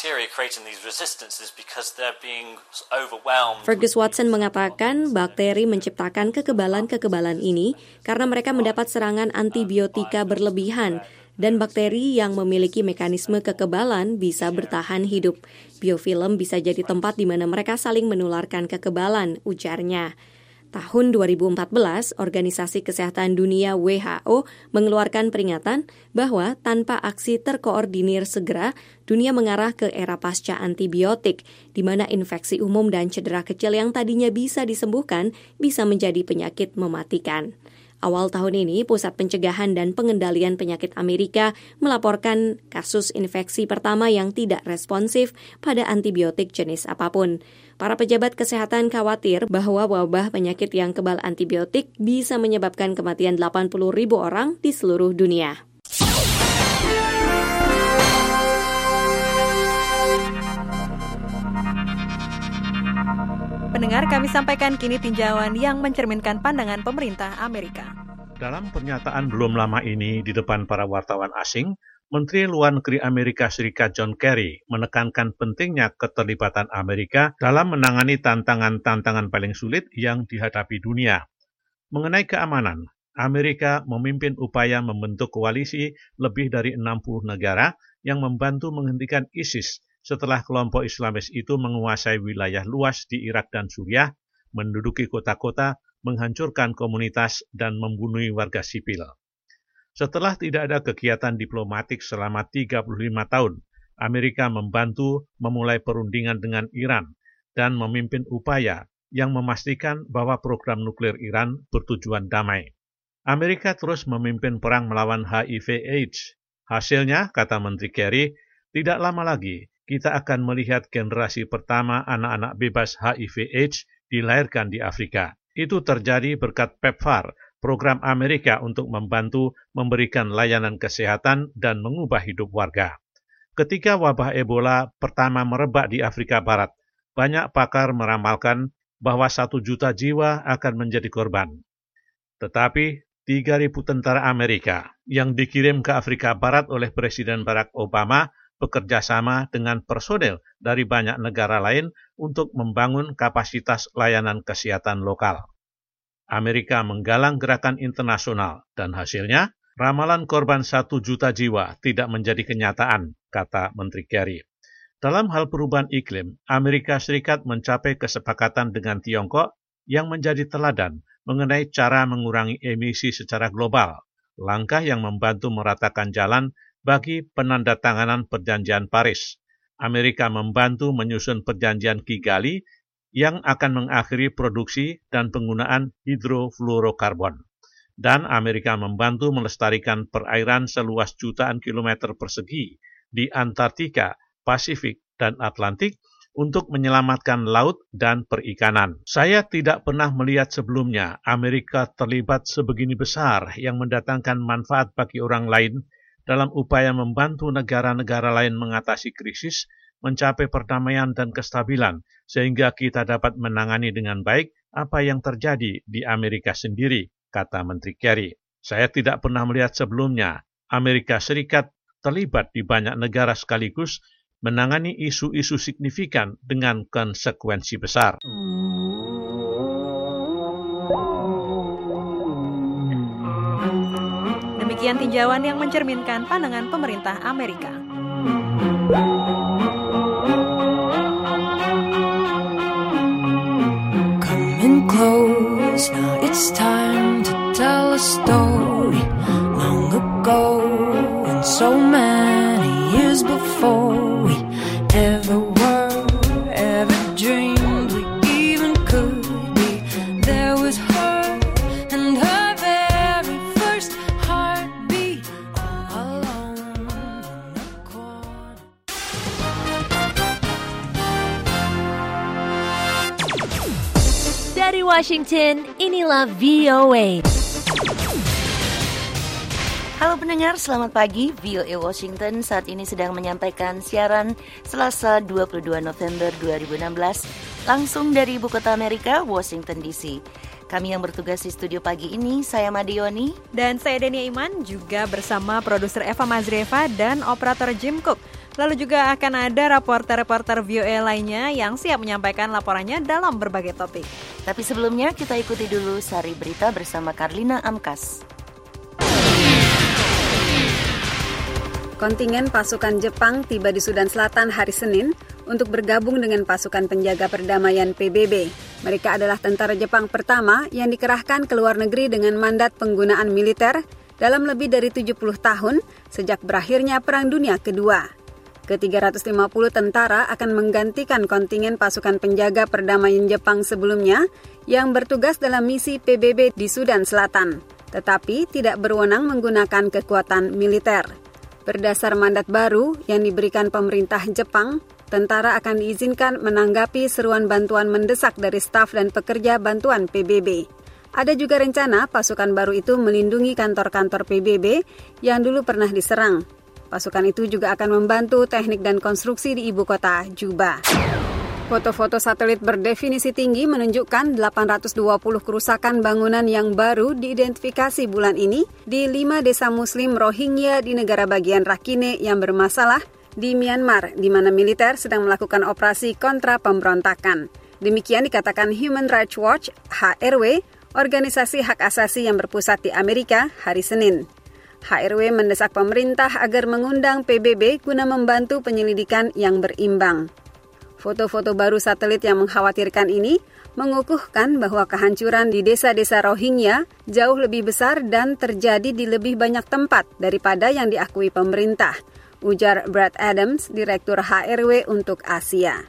Fergus Watson mengatakan bakteri menciptakan kekebalan-kekebalan ini karena mereka mendapat serangan antibiotika berlebihan. Dan bakteri yang memiliki mekanisme kekebalan bisa bertahan hidup. Biofilm bisa jadi tempat di mana mereka saling menularkan kekebalan, ujarnya. Tahun 2014, Organisasi Kesehatan Dunia WHO mengeluarkan peringatan bahwa tanpa aksi terkoordinir segera, dunia mengarah ke era pasca antibiotik, di mana infeksi umum dan cedera kecil yang tadinya bisa disembuhkan bisa menjadi penyakit mematikan. Awal tahun ini, Pusat Pencegahan dan Pengendalian Penyakit Amerika melaporkan kasus infeksi pertama yang tidak responsif pada antibiotik jenis apapun. Para pejabat kesehatan khawatir bahwa wabah penyakit yang kebal antibiotik bisa menyebabkan kematian 80.000 orang di seluruh dunia. Pendengar, kami sampaikan kini tinjauan yang mencerminkan pandangan pemerintah Amerika. Dalam pernyataan belum lama ini di depan para wartawan asing, Menteri Luar Negeri Amerika Serikat John Kerry menekankan pentingnya keterlibatan Amerika dalam menangani tantangan-tantangan paling sulit yang dihadapi dunia. Mengenai keamanan, Amerika memimpin upaya membentuk koalisi lebih dari 60 negara yang membantu menghentikan ISIS setelah kelompok Islamis itu menguasai wilayah luas di Irak dan Suriah, menduduki kota-kota, menghancurkan komunitas, dan membunuh warga sipil. Setelah tidak ada kegiatan diplomatik selama 35 tahun, Amerika membantu memulai perundingan dengan Iran dan memimpin upaya yang memastikan bahwa program nuklir Iran bertujuan damai. Amerika terus memimpin perang melawan HIV/AIDS. Hasilnya, kata Menteri Kerry, tidak lama lagi kita akan melihat generasi pertama anak-anak bebas HIV/AIDS dilahirkan di Afrika. Itu terjadi berkat PEPFAR, program Amerika untuk membantu memberikan layanan kesehatan dan mengubah hidup warga. Ketika wabah Ebola pertama merebak di Afrika Barat, banyak pakar meramalkan bahwa 1 juta jiwa akan menjadi korban. Tetapi 3.000 tentara Amerika yang dikirim ke Afrika Barat oleh Presiden Barack Obama bekerja sama dengan personel dari banyak negara lain untuk membangun kapasitas layanan kesehatan lokal. Amerika menggalang gerakan internasional dan hasilnya, ramalan korban 1 juta jiwa tidak menjadi kenyataan, kata Menteri Kerry. Dalam hal perubahan iklim, Amerika Serikat mencapai kesepakatan dengan Tiongkok yang menjadi teladan mengenai cara mengurangi emisi secara global, langkah yang membantu meratakan jalan bagi penandatanganan Perjanjian Paris. Amerika membantu menyusun Perjanjian Kigali yang akan mengakhiri produksi dan penggunaan hidrofluorokarbon. Dan Amerika membantu melestarikan perairan seluas jutaan kilometer persegi di Antartika, Pasifik, dan Atlantik untuk menyelamatkan laut dan perikanan. Saya tidak pernah melihat sebelumnya Amerika terlibat sebegini besar yang mendatangkan manfaat bagi orang lain dalam upaya membantu negara-negara lain mengatasi krisis, mencapai perdamaian dan kestabilan, sehingga kita dapat menangani dengan baik apa yang terjadi di Amerika sendiri, kata Menteri Kerry. Saya tidak pernah melihat sebelumnya Amerika Serikat terlibat di banyak negara sekaligus menangani isu-isu signifikan dengan konsekuensi besar. Demikian tinjauan yang mencerminkan pandangan pemerintah Amerika. Coming close, now it's time to tell a story. Long ago, and so many years before we ever were, ever dreamed we even could be, there was her. Dari Washington, inilah VOA. Halo pendengar, selamat pagi. VOA Washington saat ini sedang menyampaikan siaran Selasa 22 November 2016 langsung dari ibu kota Amerika, Washington DC. Kami yang bertugas di studio pagi ini, saya Madioni dan saya Denia Iman, juga bersama produser Eva Mazrieva dan operator Jim Cook. Lalu juga akan ada reporter-reporter VOA lainnya yang siap menyampaikan laporannya dalam berbagai topik. Tapi sebelumnya kita ikuti dulu sari berita bersama Karlina Amkas. Kontingen pasukan Jepang tiba di Sudan Selatan hari Senin untuk bergabung dengan pasukan penjaga perdamaian PBB. Mereka adalah tentara Jepang pertama yang dikerahkan ke luar negeri dengan mandat penggunaan militer dalam lebih dari 70 tahun sejak berakhirnya Perang Dunia Kedua. Ke-350 tentara akan menggantikan kontingen pasukan penjaga perdamaian Jepang sebelumnya yang bertugas dalam misi PBB di Sudan Selatan, tetapi tidak berwenang menggunakan kekuatan militer. Berdasar mandat baru yang diberikan pemerintah Jepang, tentara akan diizinkan menanggapi seruan bantuan mendesak dari staf dan pekerja bantuan PBB. Ada juga rencana pasukan baru itu melindungi kantor-kantor PBB yang dulu pernah diserang. Pasukan itu juga akan membantu teknik dan konstruksi di ibu kota, Juba. Foto-foto satelit berdefinisi tinggi menunjukkan 820 kerusakan bangunan yang baru diidentifikasi bulan ini di 5 desa Muslim Rohingya di negara bagian Rakhine yang bermasalah di Myanmar, di mana militer sedang melakukan operasi kontra pemberontakan. Demikian dikatakan Human Rights Watch (HRW), organisasi hak asasi yang berpusat di Amerika, hari Senin. HRW mendesak pemerintah agar mengundang PBB guna membantu penyelidikan yang berimbang. Foto-foto baru satelit yang mengkhawatirkan ini mengukuhkan bahwa kehancuran di desa-desa Rohingya jauh lebih besar dan terjadi di lebih banyak tempat daripada yang diakui pemerintah, ujar Brad Adams, Direktur HRW untuk Asia.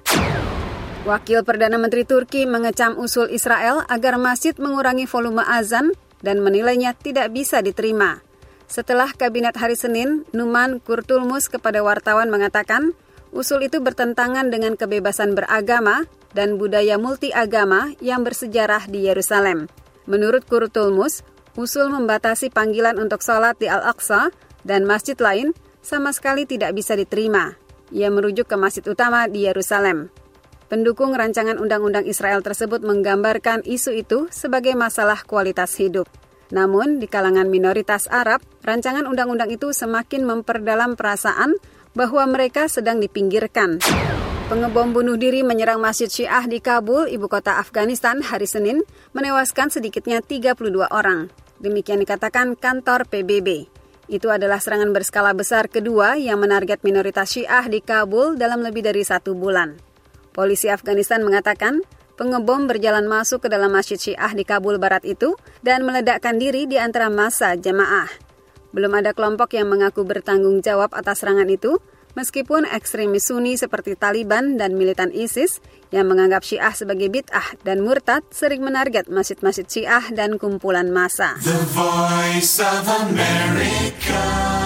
Wakil Perdana Menteri Turki mengecam usul Israel agar masjid mengurangi volume azan dan menilainya tidak bisa diterima. Setelah kabinet hari Senin, Numan Kurtulmus kepada wartawan mengatakan, usul itu bertentangan dengan kebebasan beragama dan budaya multiagama yang bersejarah di Yerusalem. Menurut Kurtulmus, usul membatasi panggilan untuk sholat di Al-Aqsa dan masjid lain sama sekali tidak bisa diterima. Ia merujuk ke masjid utama di Yerusalem. Pendukung rancangan undang-undang Israel tersebut menggambarkan isu itu sebagai masalah kualitas hidup. Namun, di kalangan minoritas Arab, rancangan undang-undang itu semakin memperdalam perasaan bahwa mereka sedang dipinggirkan. Pengebom bunuh diri menyerang Masjid Syiah di Kabul, ibu kota Afghanistan, hari Senin, menewaskan sedikitnya 32 orang. Demikian dikatakan kantor PBB. Itu adalah serangan berskala besar kedua yang menarget minoritas Syiah di Kabul dalam lebih dari 1 bulan. Polisi Afghanistan mengatakan, pengebom berjalan masuk ke dalam Masjid Syiah di Kabul Barat itu dan meledakkan diri di antara massa jemaah. Belum ada kelompok yang mengaku bertanggung jawab atas serangan itu, meskipun ekstremis Sunni seperti Taliban dan militan ISIS yang menganggap Syiah sebagai bid'ah dan murtad sering menarget masjid-masjid Syiah dan kumpulan massa. The Voice of America.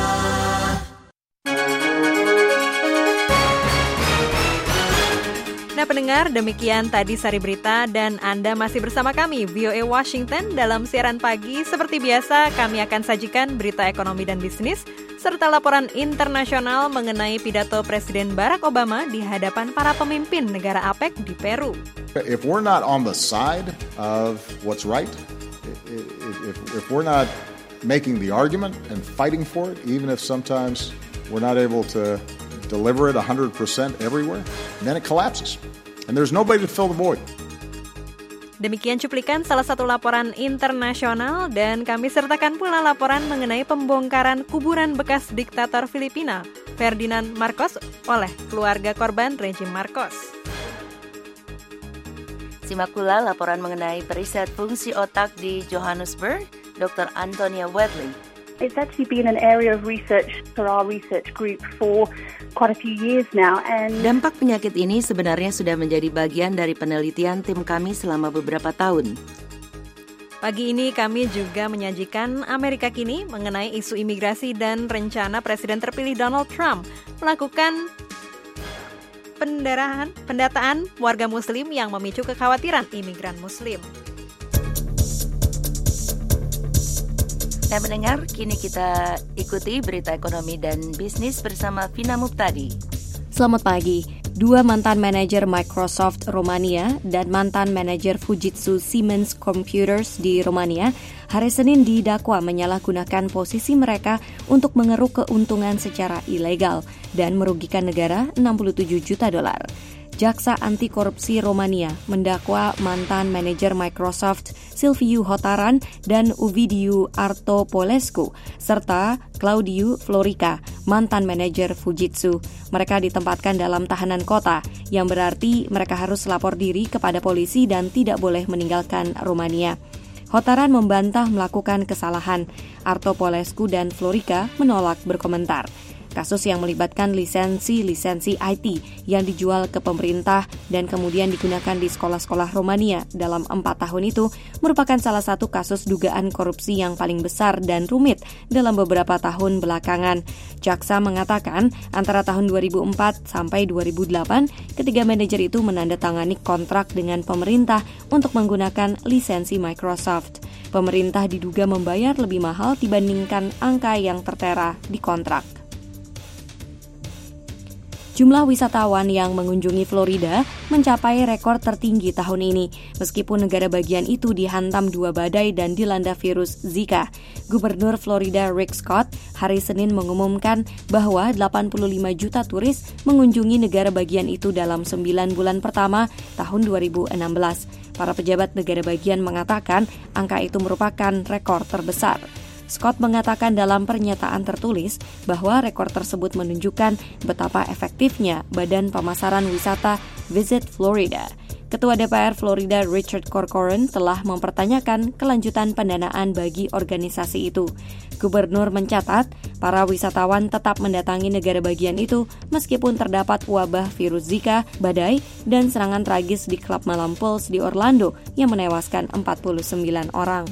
Nah pendengar, demikian tadi sari berita dan Anda masih bersama kami VOA Washington dalam siaran pagi. Seperti biasa kami akan sajikan berita ekonomi dan bisnis serta laporan internasional mengenai pidato Presiden Barack Obama di hadapan para pemimpin negara APEC di Peru. If we're not on the side of what's right, if we're not making the argument and fighting for it, even if sometimes we're not able to deliver it 100% everywhere, then it collapses. And there's nobody to fill the void. Demikian cuplikan salah satu laporan internasional dan kami sertakan pula laporan mengenai pembongkaran kuburan bekas diktator Filipina, Ferdinand Marcos, oleh keluarga korban rejim Marcos. Simak pula laporan mengenai periset fungsi otak di Johannesburg, Dr. Antonia Wedley. It's actually been an area of research for our research group for quite a few years now. And dampak penyakit ini sebenarnya sudah menjadi bagian dari penelitian tim kami selama beberapa tahun. Pagi ini kami juga menyajikan Amerika Kini mengenai isu imigrasi dan rencana Presiden terpilih Donald Trump melakukan pendataan warga Muslim yang memicu kekhawatiran imigran Muslim. Nah mendengar, kini kita ikuti berita ekonomi dan bisnis bersama Vina Muptadi. Selamat pagi. Dua mantan manajer Microsoft Romania dan mantan manajer Fujitsu Siemens Computers di Romania hari Senin didakwa menyalahgunakan posisi mereka untuk mengeruk keuntungan secara ilegal dan merugikan negara $67 juta. Jaksa Anti Korupsi Romania mendakwa mantan manajer Microsoft Silviu Hotaran dan Ovidiu Artopolescu serta Claudiu Florica, mantan manajer Fujitsu. Mereka ditempatkan dalam tahanan kota, yang berarti mereka harus lapor diri kepada polisi dan tidak boleh meninggalkan Romania. Hotaran membantah melakukan kesalahan. Artopolescu dan Florica menolak berkomentar. Kasus yang melibatkan lisensi IT yang dijual ke pemerintah dan kemudian digunakan di sekolah-sekolah Romania dalam 4 tahun itu merupakan salah satu kasus dugaan korupsi yang paling besar dan rumit dalam beberapa tahun belakangan. Jaksa mengatakan antara tahun 2004 sampai 2008 ketiga manajer itu menandatangani kontrak dengan pemerintah untuk menggunakan lisensi Microsoft. Pemerintah diduga membayar lebih mahal dibandingkan angka yang tertera di kontrak. Jumlah wisatawan yang mengunjungi Florida mencapai rekor tertinggi tahun ini, meskipun negara bagian itu dihantam 2 badai dan dilanda virus Zika. Gubernur Florida Rick Scott hari Senin mengumumkan bahwa 85 juta turis mengunjungi negara bagian itu dalam 9 bulan pertama tahun 2016. Para pejabat negara bagian mengatakan angka itu merupakan rekor terbesar. Scott mengatakan dalam pernyataan tertulis bahwa rekor tersebut menunjukkan betapa efektifnya Badan Pemasaran Wisata Visit Florida. Ketua DPR Florida Richard Corcoran telah mempertanyakan kelanjutan pendanaan bagi organisasi itu. Gubernur mencatat para wisatawan tetap mendatangi negara bagian itu meskipun terdapat wabah virus Zika, badai, dan serangan tragis di klub malam Pulse di Orlando yang menewaskan 49 orang.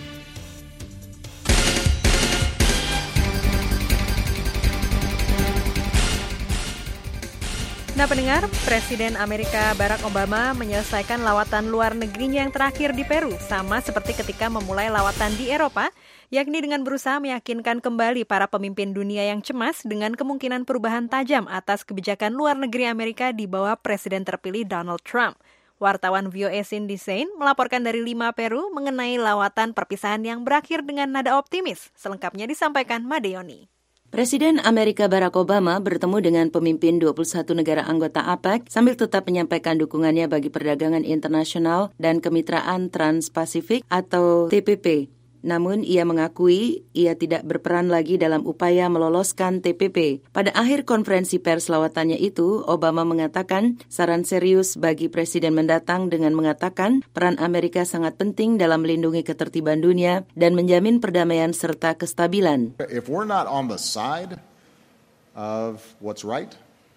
Nah pendengar, Presiden Amerika Barack Obama menyelesaikan lawatan luar negerinya yang terakhir di Peru, sama seperti ketika memulai lawatan di Eropa, yakni dengan berusaha meyakinkan kembali para pemimpin dunia yang cemas dengan kemungkinan perubahan tajam atas kebijakan luar negeri Amerika di bawah Presiden terpilih Donald Trump. Wartawan VOA Cindy Sain melaporkan dari Lima, Peru mengenai lawatan perpisahan yang berakhir dengan nada optimis. Selengkapnya disampaikan Madeoni. Presiden Amerika Barack Obama bertemu dengan pemimpin 21 negara anggota APEC sambil tetap menyampaikan dukungannya bagi perdagangan internasional dan kemitraan Trans-Pasifik atau TPP. Namun ia mengakui ia tidak berperan lagi dalam upaya meloloskan TPP. Pada akhir konferensi pers lawatannya itu, Obama mengatakan saran serius bagi presiden mendatang dengan mengatakan peran Amerika sangat penting dalam melindungi ketertiban dunia dan menjamin perdamaian serta kestabilan. If we're not on the side of what's right,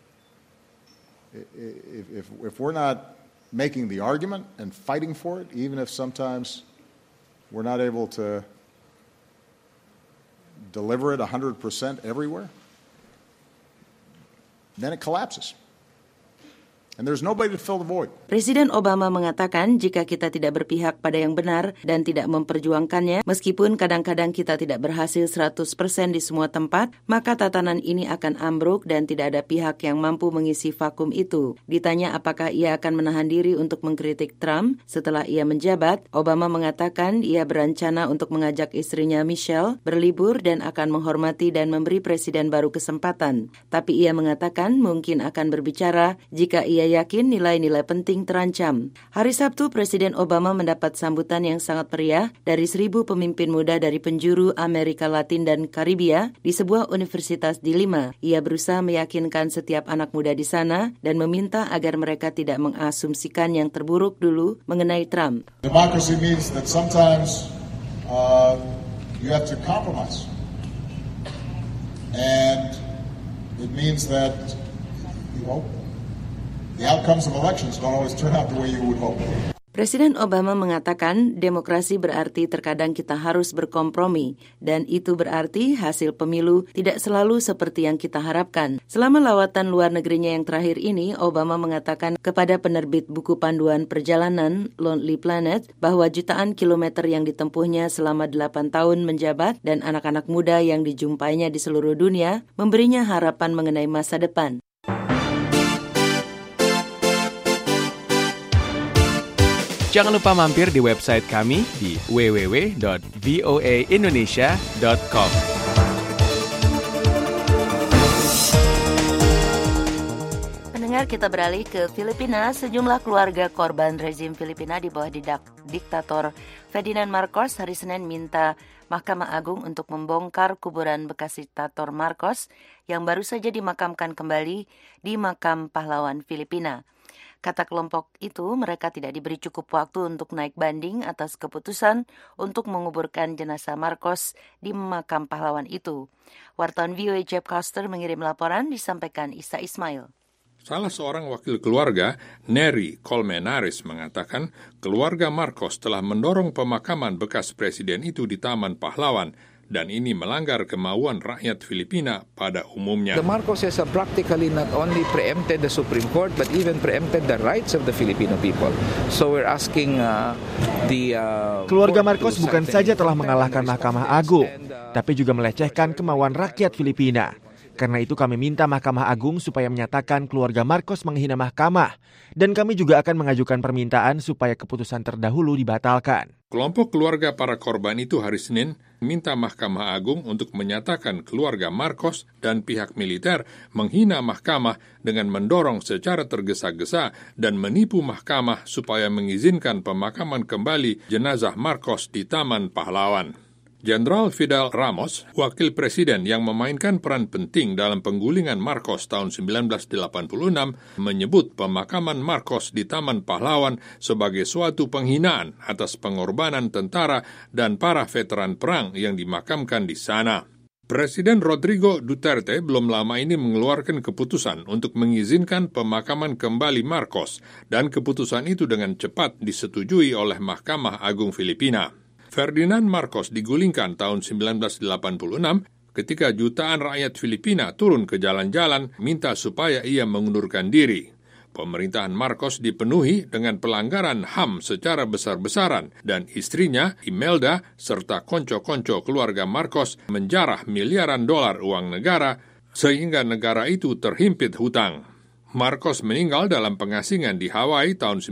if we're not making the argument and fighting for it, even if sometimes we're not able to deliver it 100% everywhere, then it collapses. And there's nobody to fill the void. Presiden Obama mengatakan jika kita tidak berpihak pada yang benar dan tidak memperjuangkannya, meskipun kadang-kadang kita tidak berhasil 100% di semua tempat, maka tatanan ini akan ambruk dan tidak ada pihak yang mampu mengisi vakum itu. Ditanya apakah ia akan menahan diri untuk mengkritik Trump setelah ia menjabat, Obama mengatakan ia berencana untuk mengajak istrinya Michelle berlibur dan akan menghormati dan memberi presiden baru kesempatan. Tapi ia mengatakan mungkin akan berbicara jika ia yakin nilai-nilai penting terancam. Hari Sabtu, Presiden Obama mendapat sambutan yang sangat meriah dari 1.000 pemimpin muda dari penjuru Amerika Latin dan Karibia di sebuah universitas di Lima. Ia berusaha meyakinkan setiap anak muda di sana dan meminta agar mereka tidak mengasumsikan yang terburuk dulu mengenai Trump. Democracy means that sometimes you have to compromise. And it means that, the outcomes of elections don't always turn out the way you would hope. Presiden Obama mengatakan demokrasi berarti terkadang kita harus berkompromi dan itu berarti hasil pemilu tidak selalu seperti yang kita harapkan. Selama lawatan luar negerinya yang terakhir ini, Obama mengatakan kepada penerbit buku panduan perjalanan Lonely Planet bahwa jutaan kilometer yang ditempuhnya selama 8 tahun menjabat dan anak-anak muda yang dijumpainya di seluruh dunia memberinya harapan mengenai masa depan. Jangan lupa mampir di website kami di www.voaindonesia.com. Pendengar, kita beralih ke Filipina. Sejumlah keluarga korban rezim Filipina di bawah diktator Ferdinand Marcos hari Senin minta Mahkamah Agung untuk membongkar kuburan bekas diktator Marcos yang baru saja dimakamkan kembali di Makam Pahlawan Filipina. Kata kelompok itu, mereka tidak diberi cukup waktu untuk naik banding atas keputusan untuk menguburkan jenazah Marcos di makam pahlawan itu. Wartawan VOA Jeff Koster mengirim laporan, disampaikan Isa Ismail. Salah seorang wakil keluarga, Nery Colmenares, mengatakan keluarga Marcos telah mendorong pemakaman bekas presiden itu di Taman Pahlawan, dan ini melanggar kemauan rakyat Filipina pada umumnya. The Marcoses have practically not only preempted the Supreme Court but even preempted the rights of the Filipino people. So we're asking keluarga Marcos bukan saja telah mengalahkan Mahkamah Agung, tapi juga melecehkan kemauan rakyat Filipina. Karena itu kami minta Mahkamah Agung supaya menyatakan keluarga Marcos menghina mahkamah, dan kami juga akan mengajukan permintaan supaya keputusan terdahulu dibatalkan. Kelompok keluarga para korban itu hari Senin minta Mahkamah Agung untuk menyatakan keluarga Marcos dan pihak militer menghina mahkamah dengan mendorong secara tergesa-gesa dan menipu mahkamah supaya mengizinkan pemakaman kembali jenazah Marcos di Taman Pahlawan. Jenderal Fidel Ramos, wakil presiden yang memainkan peran penting dalam penggulingan Marcos tahun 1986, menyebut pemakaman Marcos di Taman Pahlawan sebagai suatu penghinaan atas pengorbanan tentara dan para veteran perang yang dimakamkan di sana. Presiden Rodrigo Duterte belum lama ini mengeluarkan keputusan untuk mengizinkan pemakaman kembali Marcos, dan keputusan itu dengan cepat disetujui oleh Mahkamah Agung Filipina. Ferdinand Marcos digulingkan tahun 1986 ketika jutaan rakyat Filipina turun ke jalan-jalan minta supaya ia mengundurkan diri. Pemerintahan Marcos dipenuhi dengan pelanggaran HAM secara besar-besaran dan istrinya, Imelda, serta konco-konco keluarga Marcos menjarah miliaran dolar uang negara sehingga negara itu terhimpit hutang. Marcos meninggal dalam pengasingan di Hawaii tahun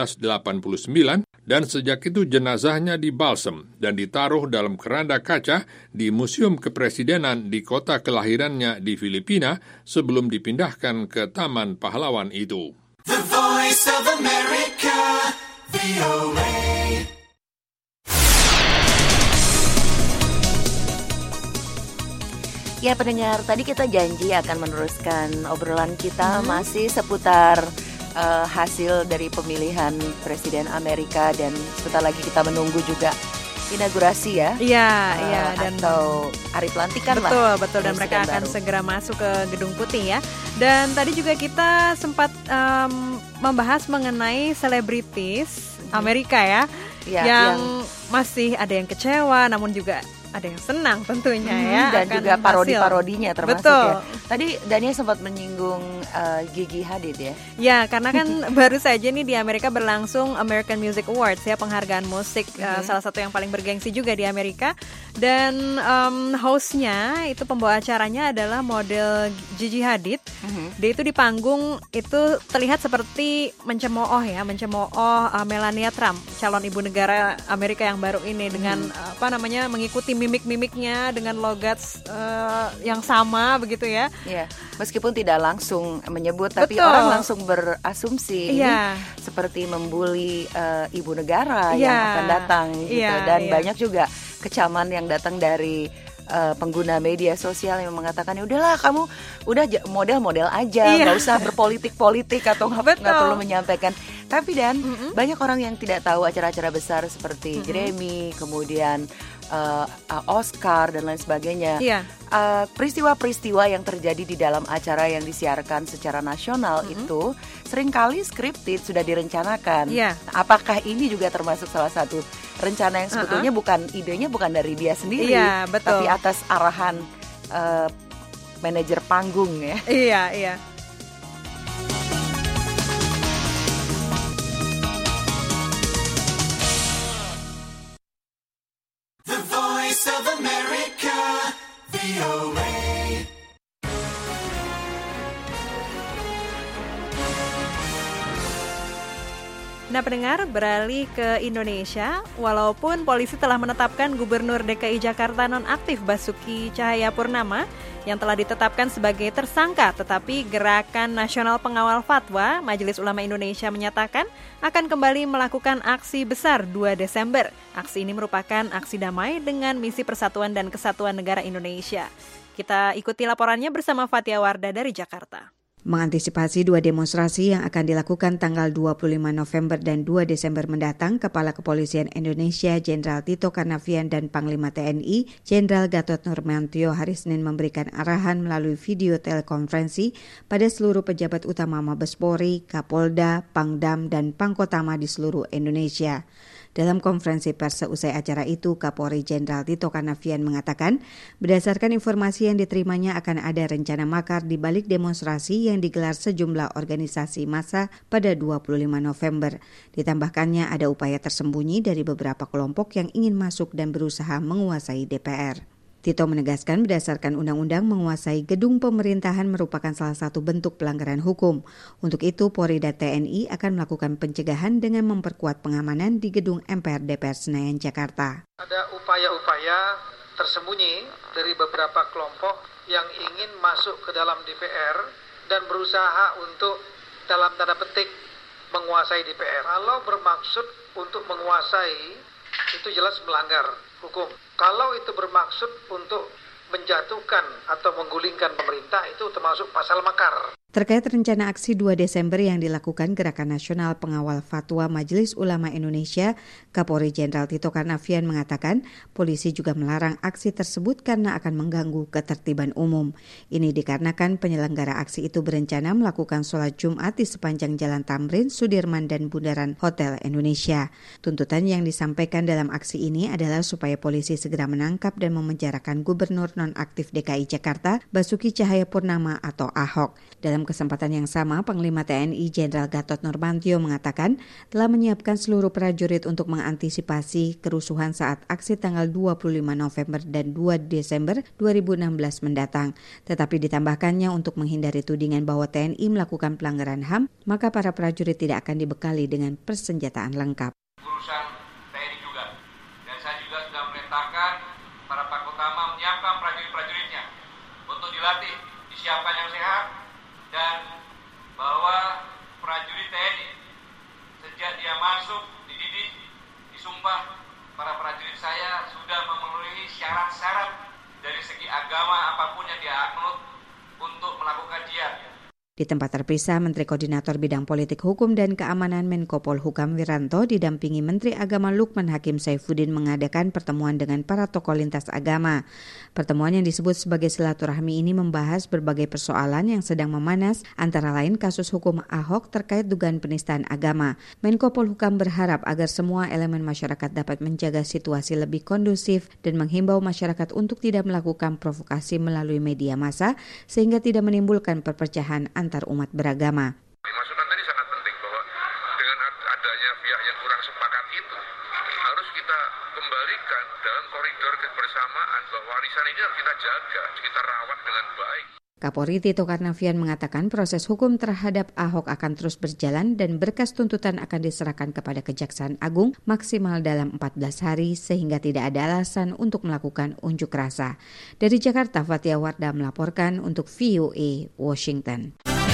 1989 dan sejak itu jenazahnya dibalsem dan ditaruh dalam keranda kaca di Museum Kepresidenan di kota kelahirannya di Filipina sebelum dipindahkan ke Taman Pahlawan itu. The Voice of America, VOA. Ya pendengar, tadi kita janji akan meneruskan obrolan kita masih seputar hasil dari pemilihan Presiden Amerika, dan sebentar lagi kita menunggu juga inaugurasi ya. Iya, dan atau hari pelantikan lah. Betul, dan mereka akan segera masuk ke Gedung Putih ya. Dan tadi juga kita sempat membahas mengenai selebritis Amerika ya, yang masih ada yang kecewa, namun juga ada yang senang tentunya ya. Dan juga parodi-parodinya termasuk. Betul. Ya. Tadi Dania sempat menyinggung Gigi Hadid ya. Ya, karena kan baru saja nih di Amerika berlangsung American Music Awards ya, penghargaan musik salah satu yang paling bergengsi juga di Amerika. Dan hostnya itu, pembawa acaranya adalah model Gigi Hadid. Dia itu di panggung itu terlihat seperti mencemooh Melania Trump, calon ibu negara Amerika yang baru ini, dengan mengikuti mimik-mimiknya dengan logat yang sama begitu ya. Iya, meskipun tidak langsung menyebut, tapi orang langsung berasumsi ini seperti membuli ibu negara yang akan datang gitu. Dan banyak juga kecaman yang datang dari pengguna media sosial yang mengatakan, ya udahlah kamu udah model-model aja, nggak usah berpolitik-politik atau nggak perlu menyampaikan. Tapi banyak orang yang tidak tahu acara-acara besar seperti Grammy, kemudian Oscar dan lain sebagainya. Peristiwa-peristiwa yang terjadi di dalam acara yang disiarkan secara nasional itu seringkali scripted, sudah direncanakan. Nah, apakah ini juga termasuk salah satu rencana yang sebetulnya idenya bukan dari dia sendiri, tapi atas arahan manajer panggung ya? Iya. The Voice of America, VOA. Nah, pendengar, beralih ke Indonesia, walaupun polisi telah menetapkan Gubernur DKI Jakarta nonaktif Basuki Cahayapurnama yang telah ditetapkan sebagai tersangka, tetapi Gerakan Nasional Pengawal Fatwa Majelis Ulama Indonesia menyatakan akan kembali melakukan aksi besar 2 Desember. Aksi ini merupakan aksi damai dengan misi Persatuan dan Kesatuan Negara Indonesia. Kita ikuti laporannya bersama Fatia Wardah dari Jakarta. Mengantisipasi 2 demonstrasi yang akan dilakukan tanggal 25 November dan 2 Desember mendatang, Kepala Kepolisian Indonesia Jenderal Tito Karnavian dan Panglima TNI Jenderal Gatot Nurmantio hari Senin memberikan arahan melalui video telekonferensi pada seluruh pejabat utama Mabes Polri, Kapolda, Pangdam, dan Pangkotama di seluruh Indonesia. Dalam konferensi pers seusai acara itu, Kapolri Jenderal Tito Karnavian mengatakan, berdasarkan informasi yang diterimanya akan ada rencana makar di balik demonstrasi yang digelar sejumlah organisasi massa pada 25 November. Ditambahkannya ada upaya tersembunyi dari beberapa kelompok yang ingin masuk dan berusaha menguasai DPR. Tito menegaskan berdasarkan undang-undang menguasai gedung pemerintahan merupakan salah satu bentuk pelanggaran hukum. Untuk itu, Polri dan TNI akan melakukan pencegahan dengan memperkuat pengamanan di gedung MPR DPR Senayan, Jakarta. Ada upaya-upaya tersembunyi dari beberapa kelompok yang ingin masuk ke dalam DPR dan berusaha untuk dalam tanda petik menguasai DPR. Kalau bermaksud untuk menguasai, itu jelas melanggar hukum. Kalau itu bermaksud untuk menjatuhkan atau menggulingkan pemerintah, itu termasuk pasal makar. Terkait rencana aksi 2 Desember yang dilakukan Gerakan Nasional Pengawal Fatwa Majelis Ulama Indonesia, Kapolri Jenderal Tito Karnavian mengatakan polisi juga melarang aksi tersebut karena akan mengganggu ketertiban umum. Ini dikarenakan penyelenggara aksi itu berencana melakukan sholat Jumat di sepanjang Jalan Tamrin, Sudirman, dan Bundaran Hotel Indonesia. Tuntutan yang disampaikan dalam aksi ini adalah supaya polisi segera menangkap dan memenjarakan Gubernur nonaktif DKI Jakarta, Basuki Cahayapurnama atau Ahok. Dalam kesempatan yang sama, Panglima TNI Jenderal Gatot Nurmantio mengatakan telah menyiapkan seluruh prajurit untuk mengantisipasi kerusuhan saat aksi tanggal 25 November dan 2 Desember 2016 mendatang. Tetapi ditambahkannya untuk menghindari tudingan bahwa TNI melakukan pelanggaran HAM, maka para prajurit tidak akan dibekali dengan persenjataan lengkap. Urusan TNI juga. Dan saya juga sudah memerintahkan para Pakotama menyiapkan prajurit-prajuritnya untuk dilatih, disiapkan yang sehat, dan bahwa prajurit TNI sejak dia masuk, dididik, disumpah, para prajurit saya sudah memenuhi syarat-syarat dari segi agama apapun yang dia anut untuk melakukan jihad. Di tempat terpisah, Menteri Koordinator Bidang Politik Hukum dan Keamanan Menko Polhukam Wiranto didampingi Menteri Agama Lukman Hakim Saifuddin mengadakan pertemuan dengan para tokoh lintas agama. Pertemuan yang disebut sebagai silaturahmi ini membahas berbagai persoalan yang sedang memanas, antara lain kasus hukum Ahok terkait dugaan penistaan agama. Menko Polhukam berharap agar semua elemen masyarakat dapat menjaga situasi lebih kondusif dan menghimbau masyarakat untuk tidak melakukan provokasi melalui media massa sehingga tidak menimbulkan perpecahan antar umat beragama. Masukan tadi sangat penting bahwa dengan adanya pihak yang kurang sepakat itu harus kita kembalikan dalam koridor kebersamaan bahwa warisan ini harus kita jaga, kita rawat dengan baik. Kapolri Tito Karnavian mengatakan proses hukum terhadap Ahok akan terus berjalan dan berkas tuntutan akan diserahkan kepada Kejaksaan Agung maksimal dalam 14 hari sehingga tidak ada alasan untuk melakukan unjuk rasa. Dari Jakarta, Fatia Wardah melaporkan untuk VOA Washington.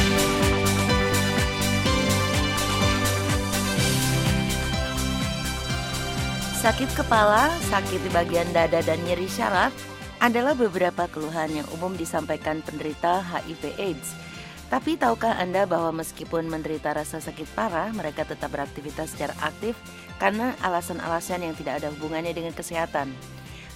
Sakit kepala, sakit di bagian dada, dan nyeri syaraf adalah beberapa keluhan yang umum disampaikan penderita HIV/AIDS. Tapi tahukah Anda bahwa meskipun menderita rasa sakit parah, mereka tetap beraktivitas secara aktif karena alasan-alasan yang tidak ada hubungannya dengan kesehatan.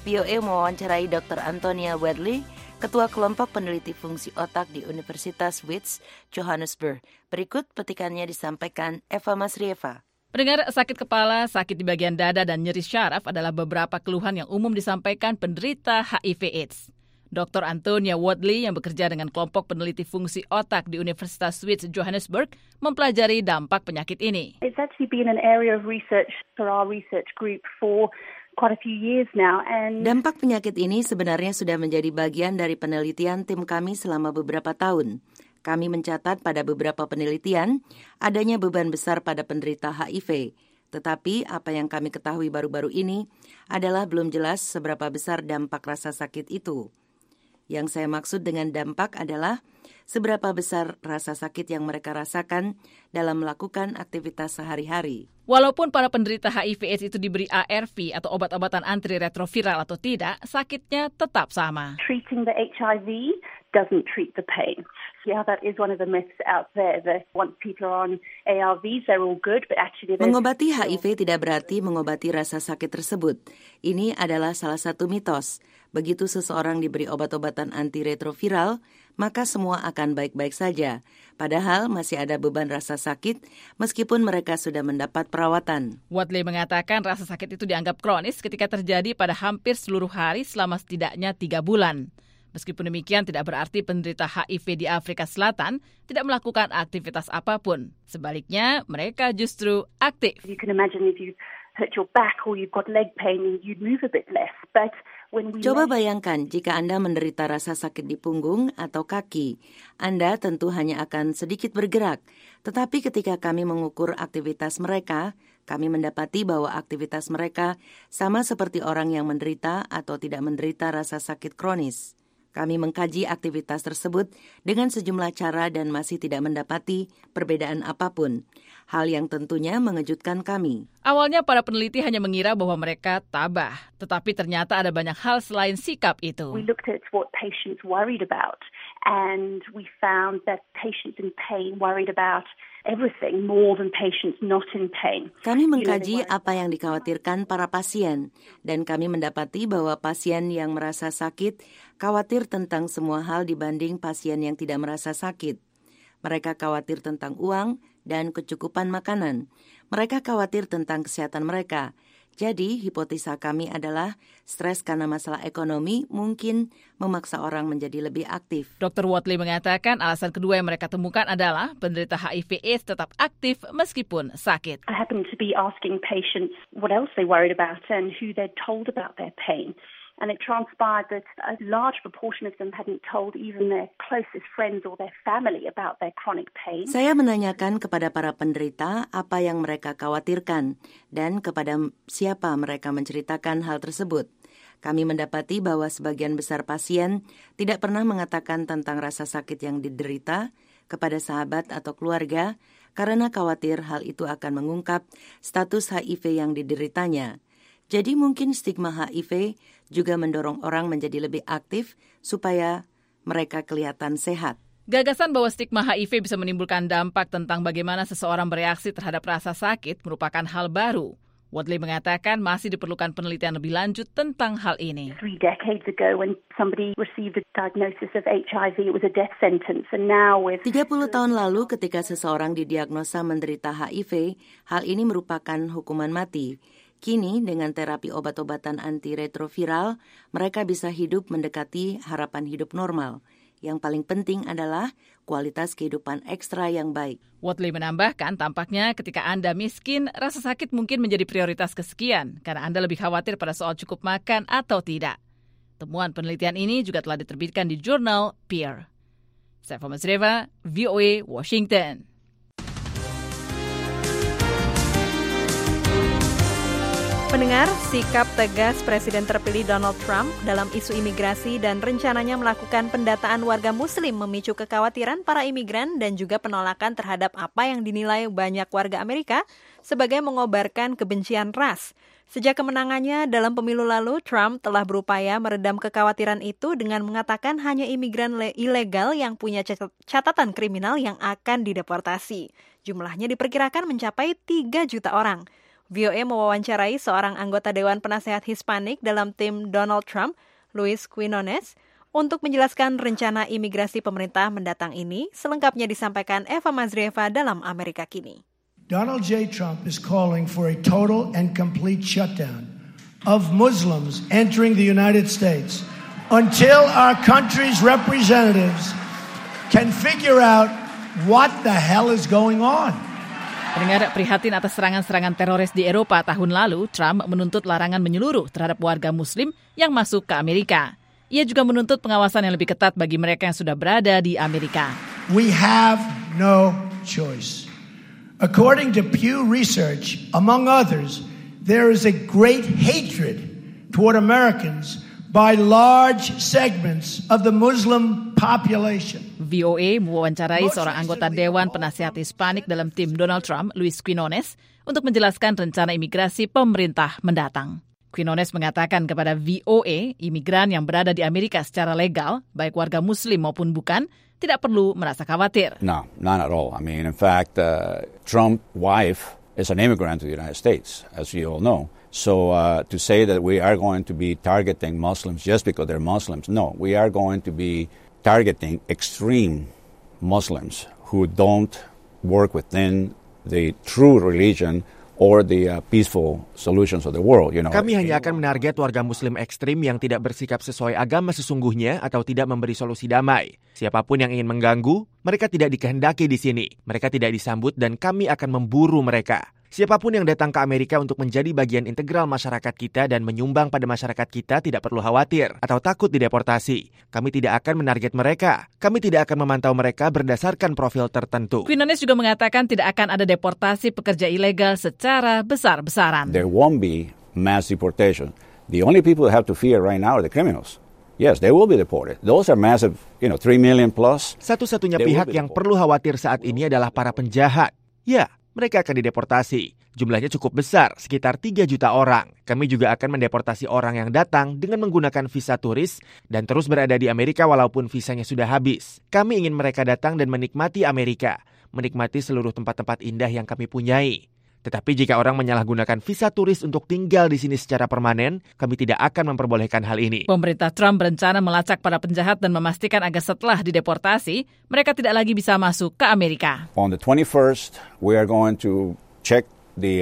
VOA mewawancarai Dr. Antonia Wadley, Ketua Kelompok Peneliti Fungsi Otak di Universitas Wits, Johannesburg. Berikut petikannya disampaikan Eva Masrieva. Pendengar, sakit kepala, sakit di bagian dada, dan nyeri syaraf adalah beberapa keluhan yang umum disampaikan penderita HIV/AIDS. Dr. Antonia Wadley yang bekerja dengan kelompok peneliti fungsi otak di Universitas Wits, Johannesburg, mempelajari dampak penyakit ini. It's actually been an area of research for our research group for quite a few years now. And dampak penyakit ini sebenarnya sudah menjadi bagian dari penelitian tim kami selama beberapa tahun. Kami mencatat pada beberapa penelitian adanya beban besar pada penderita HIV. Tetapi apa yang kami ketahui baru-baru ini adalah belum jelas seberapa besar dampak rasa sakit itu. Yang saya maksud dengan dampak adalah seberapa besar rasa sakit yang mereka rasakan dalam melakukan aktivitas sehari-hari. Walaupun para penderita HIV/AIDS itu diberi ARV atau obat-obatan antiretroviral atau tidak, sakitnya tetap sama. Treating the HIV doesn't treat the pain. Yeah, that is one of the myths out there that once people are on ARVs, they're all good, but actually mengobati HIV tidak berarti mengobati rasa sakit tersebut. Ini adalah salah satu mitos. Begitu seseorang diberi obat-obatan antiretroviral, maka semua akan baik-baik saja. Padahal masih ada beban rasa sakit meskipun mereka sudah mendapat perawatan. Wadley mengatakan rasa sakit itu dianggap kronis ketika terjadi pada hampir seluruh hari selama setidaknya 3 bulan. Meskipun demikian tidak berarti penderita HIV di Afrika Selatan tidak melakukan aktivitas apapun. Sebaliknya, mereka justru aktif. You can imagine if you hurt your back or you've got leg pain, you'd move a bit less. But coba bayangkan jika Anda menderita rasa sakit di punggung atau kaki. Anda tentu hanya akan sedikit bergerak. Tetapi ketika kami mengukur aktivitas mereka, kami mendapati bahwa aktivitas mereka sama seperti orang yang menderita atau tidak menderita rasa sakit kronis. Kami mengkaji aktivitas tersebut dengan sejumlah cara dan masih tidak mendapati perbedaan apapun. Hal yang tentunya mengejutkan kami. Awalnya para peneliti hanya mengira bahwa mereka tabah, tetapi ternyata ada banyak hal selain sikap itu. We looked at what patients worried about, and we found that patients in pain worried about everything more than patients not in pain. Kami mengkaji apa yang dikhawatirkan para pasien, dan kami mendapati bahwa pasien yang merasa sakit khawatir tentang semua hal dibanding pasien yang tidak merasa sakit. Mereka khawatir tentang uang dan kecukupan makanan. Mereka khawatir tentang kesehatan mereka. Jadi, hipotesa kami adalah stres karena masalah ekonomi mungkin memaksa orang menjadi lebih aktif. Dr. Wadley mengatakan alasan kedua yang mereka temukan adalah penderita HIV/AIDS tetap aktif meskipun sakit. I happen to be asking patients what else they worried about and who they'd told about their pain. And it transpired that a large proportion of them hadn't told even their closest friends or their family about their chronic pain. Saya menanyakan kepada para penderita apa yang mereka khawatirkan dan kepada siapa mereka menceritakan hal tersebut. Kami mendapati bahwa sebagian besar pasien tidak pernah mengatakan tentang rasa sakit yang diderita kepada sahabat atau keluarga karena khawatir hal itu akan mengungkap status HIV yang dideritanya. Jadi mungkin stigma HIV juga mendorong orang menjadi lebih aktif supaya mereka kelihatan sehat. Gagasan bahwa stigma HIV bisa menimbulkan dampak tentang bagaimana seseorang bereaksi terhadap rasa sakit merupakan hal baru. Wadley mengatakan masih diperlukan penelitian lebih lanjut tentang hal ini. 3 decades ago when somebody received a diagnosis of HIV, it was a death sentence. And now with 30 tahun lalu ketika seseorang didiagnosa menderita HIV, hal ini merupakan hukuman mati. Kini, dengan terapi obat-obatan antiretroviral, mereka bisa hidup mendekati harapan hidup normal. Yang paling penting adalah kualitas kehidupan ekstra yang baik. Wadley menambahkan, tampaknya ketika Anda miskin, rasa sakit mungkin menjadi prioritas kesekian, karena Anda lebih khawatir pada soal cukup makan atau tidak. Temuan penelitian ini juga telah diterbitkan di jurnal Peer. Saya Eva Masrieva, VOA, Washington. Pendengar, sikap tegas Presiden terpilih Donald Trump dalam isu imigrasi dan rencananya melakukan pendataan warga Muslim memicu kekhawatiran para imigran dan juga penolakan terhadap apa yang dinilai banyak warga Amerika sebagai mengobarkan kebencian ras. Sejak kemenangannya dalam pemilu lalu, Trump telah berupaya meredam kekhawatiran itu dengan mengatakan hanya imigran ilegal yang punya catatan kriminal yang akan dideportasi. Jumlahnya diperkirakan mencapai 3 juta orang. VOA mewawancarai seorang anggota Dewan Penasehat Hispanik dalam tim Donald Trump, Luis Quinones, untuk menjelaskan rencana imigrasi pemerintah mendatang ini. Selengkapnya disampaikan Eva Mazrieva dalam Amerika Kini. Donald J. Trump is calling for a total and complete shutdown of Muslims entering the United States until our country's representatives can figure out what the hell is going on. Pendengar, prihatin atas serangan-serangan teroris di Eropa tahun lalu, Trump menuntut larangan menyeluruh terhadap warga Muslim yang masuk ke Amerika. Ia juga menuntut pengawasan yang lebih ketat bagi mereka yang sudah berada di Amerika. We have no choice. According to Pew Research, among others, there is a great hatred toward Americans by large segments of the Muslim population. VOA mewawancarai seorang anggota Dewan Penasehat Hispanik dalam tim Donald Trump, Luis Quinones, untuk menjelaskan rencana imigrasi pemerintah mendatang. Quinones mengatakan kepada VOA, imigran yang berada di Amerika secara legal, baik warga Muslim maupun bukan, tidak perlu merasa khawatir. No, not at all. I mean, in fact, Trump's wife is an immigrant to the United States, as you all know. So to say that we are going to be targeting Muslims just because they're Muslims, no. We are going to be targeting extreme Muslims who don't work within the true religion or the peaceful solutions of the world. You know. Kami hanya akan menarget warga Muslim ekstrim yang tidak bersikap sesuai agama sesungguhnya atau tidak memberi solusi damai. Siapapun yang ingin mengganggu, mereka tidak dikehendaki di sini. Mereka tidak disambut dan kami akan memburu mereka. Siapapun yang datang ke Amerika untuk menjadi bagian integral masyarakat kita dan menyumbang pada masyarakat kita tidak perlu khawatir atau takut dideportasi. Kami tidak akan menarget mereka. Kami tidak akan memantau mereka berdasarkan profil tertentu. Quinones juga mengatakan tidak akan ada deportasi pekerja ilegal secara besar-besaran. There won't be mass deportation. The only people that have to fear right now are the criminals. Yes, they will be deported. Those are massive, 3 million plus. Satu-satunya pihak yang perlu khawatir saat ini adalah para penjahat. Ya, mereka akan dideportasi. Jumlahnya cukup besar, sekitar 3 juta orang. Kami juga akan mendeportasi orang yang datang dengan menggunakan visa turis dan terus berada di Amerika walaupun visanya sudah habis. Kami ingin mereka datang dan menikmati Amerika, menikmati seluruh tempat-tempat indah yang kami punyai. Tetapi jika orang menyalahgunakan visa turis untuk tinggal di sini secara permanen, kami tidak akan memperbolehkan hal ini. Pemerintah Trump berencana melacak para penjahat dan memastikan agar setelah dideportasi, mereka tidak lagi bisa masuk ke Amerika. On the 21st, we are going to check the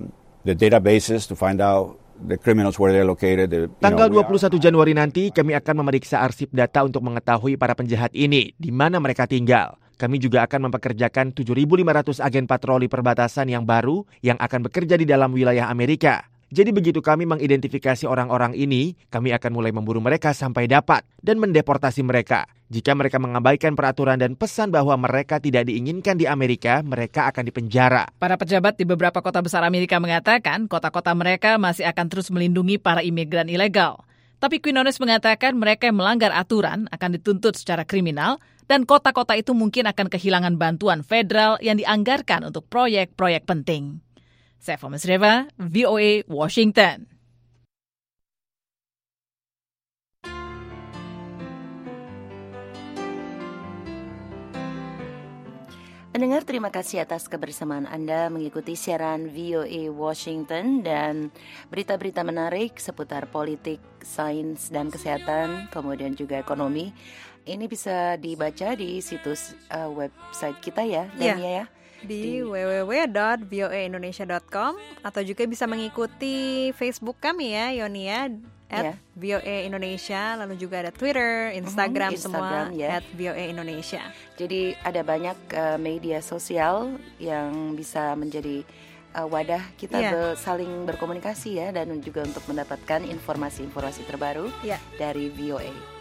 databases to find out the criminals where they're located. Tanggal 21 Januari nanti, kami akan memeriksa arsip data untuk mengetahui para penjahat ini, di mana mereka tinggal. Kami juga akan mempekerjakan 7.500 agen patroli perbatasan yang baru yang akan bekerja di dalam wilayah Amerika. Jadi begitu kami mengidentifikasi orang-orang ini, kami akan mulai memburu mereka sampai dapat dan mendeportasi mereka. Jika mereka mengabaikan peraturan dan pesan bahwa mereka tidak diinginkan di Amerika, mereka akan dipenjara. Para pejabat di beberapa kota besar Amerika mengatakan kota-kota mereka masih akan terus melindungi para imigran ilegal. Tapi Quinones mengatakan mereka yang melanggar aturan akan dituntut secara kriminal dan kota-kota itu mungkin akan kehilangan bantuan federal yang dianggarkan untuk proyek-proyek penting. Saya Eva Mazrieva, VOA, Washington. Pendengar, terima kasih atas kebersamaan Anda mengikuti siaran VOA Washington dan berita-berita menarik seputar politik, sains, dan kesehatan, kemudian juga ekonomi. Ini bisa dibaca di situs website kita ya, Dania ya. Di www.voaindonesia.com atau juga bisa mengikuti Facebook kami ya, Yoni ya, @VOA Indonesia, lalu juga ada Twitter, Instagram semua @VOA Indonesia. Jadi ada banyak media sosial yang bisa menjadi wadah kita saling berkomunikasi ya, dan juga untuk mendapatkan informasi-informasi terbaru dari VOA.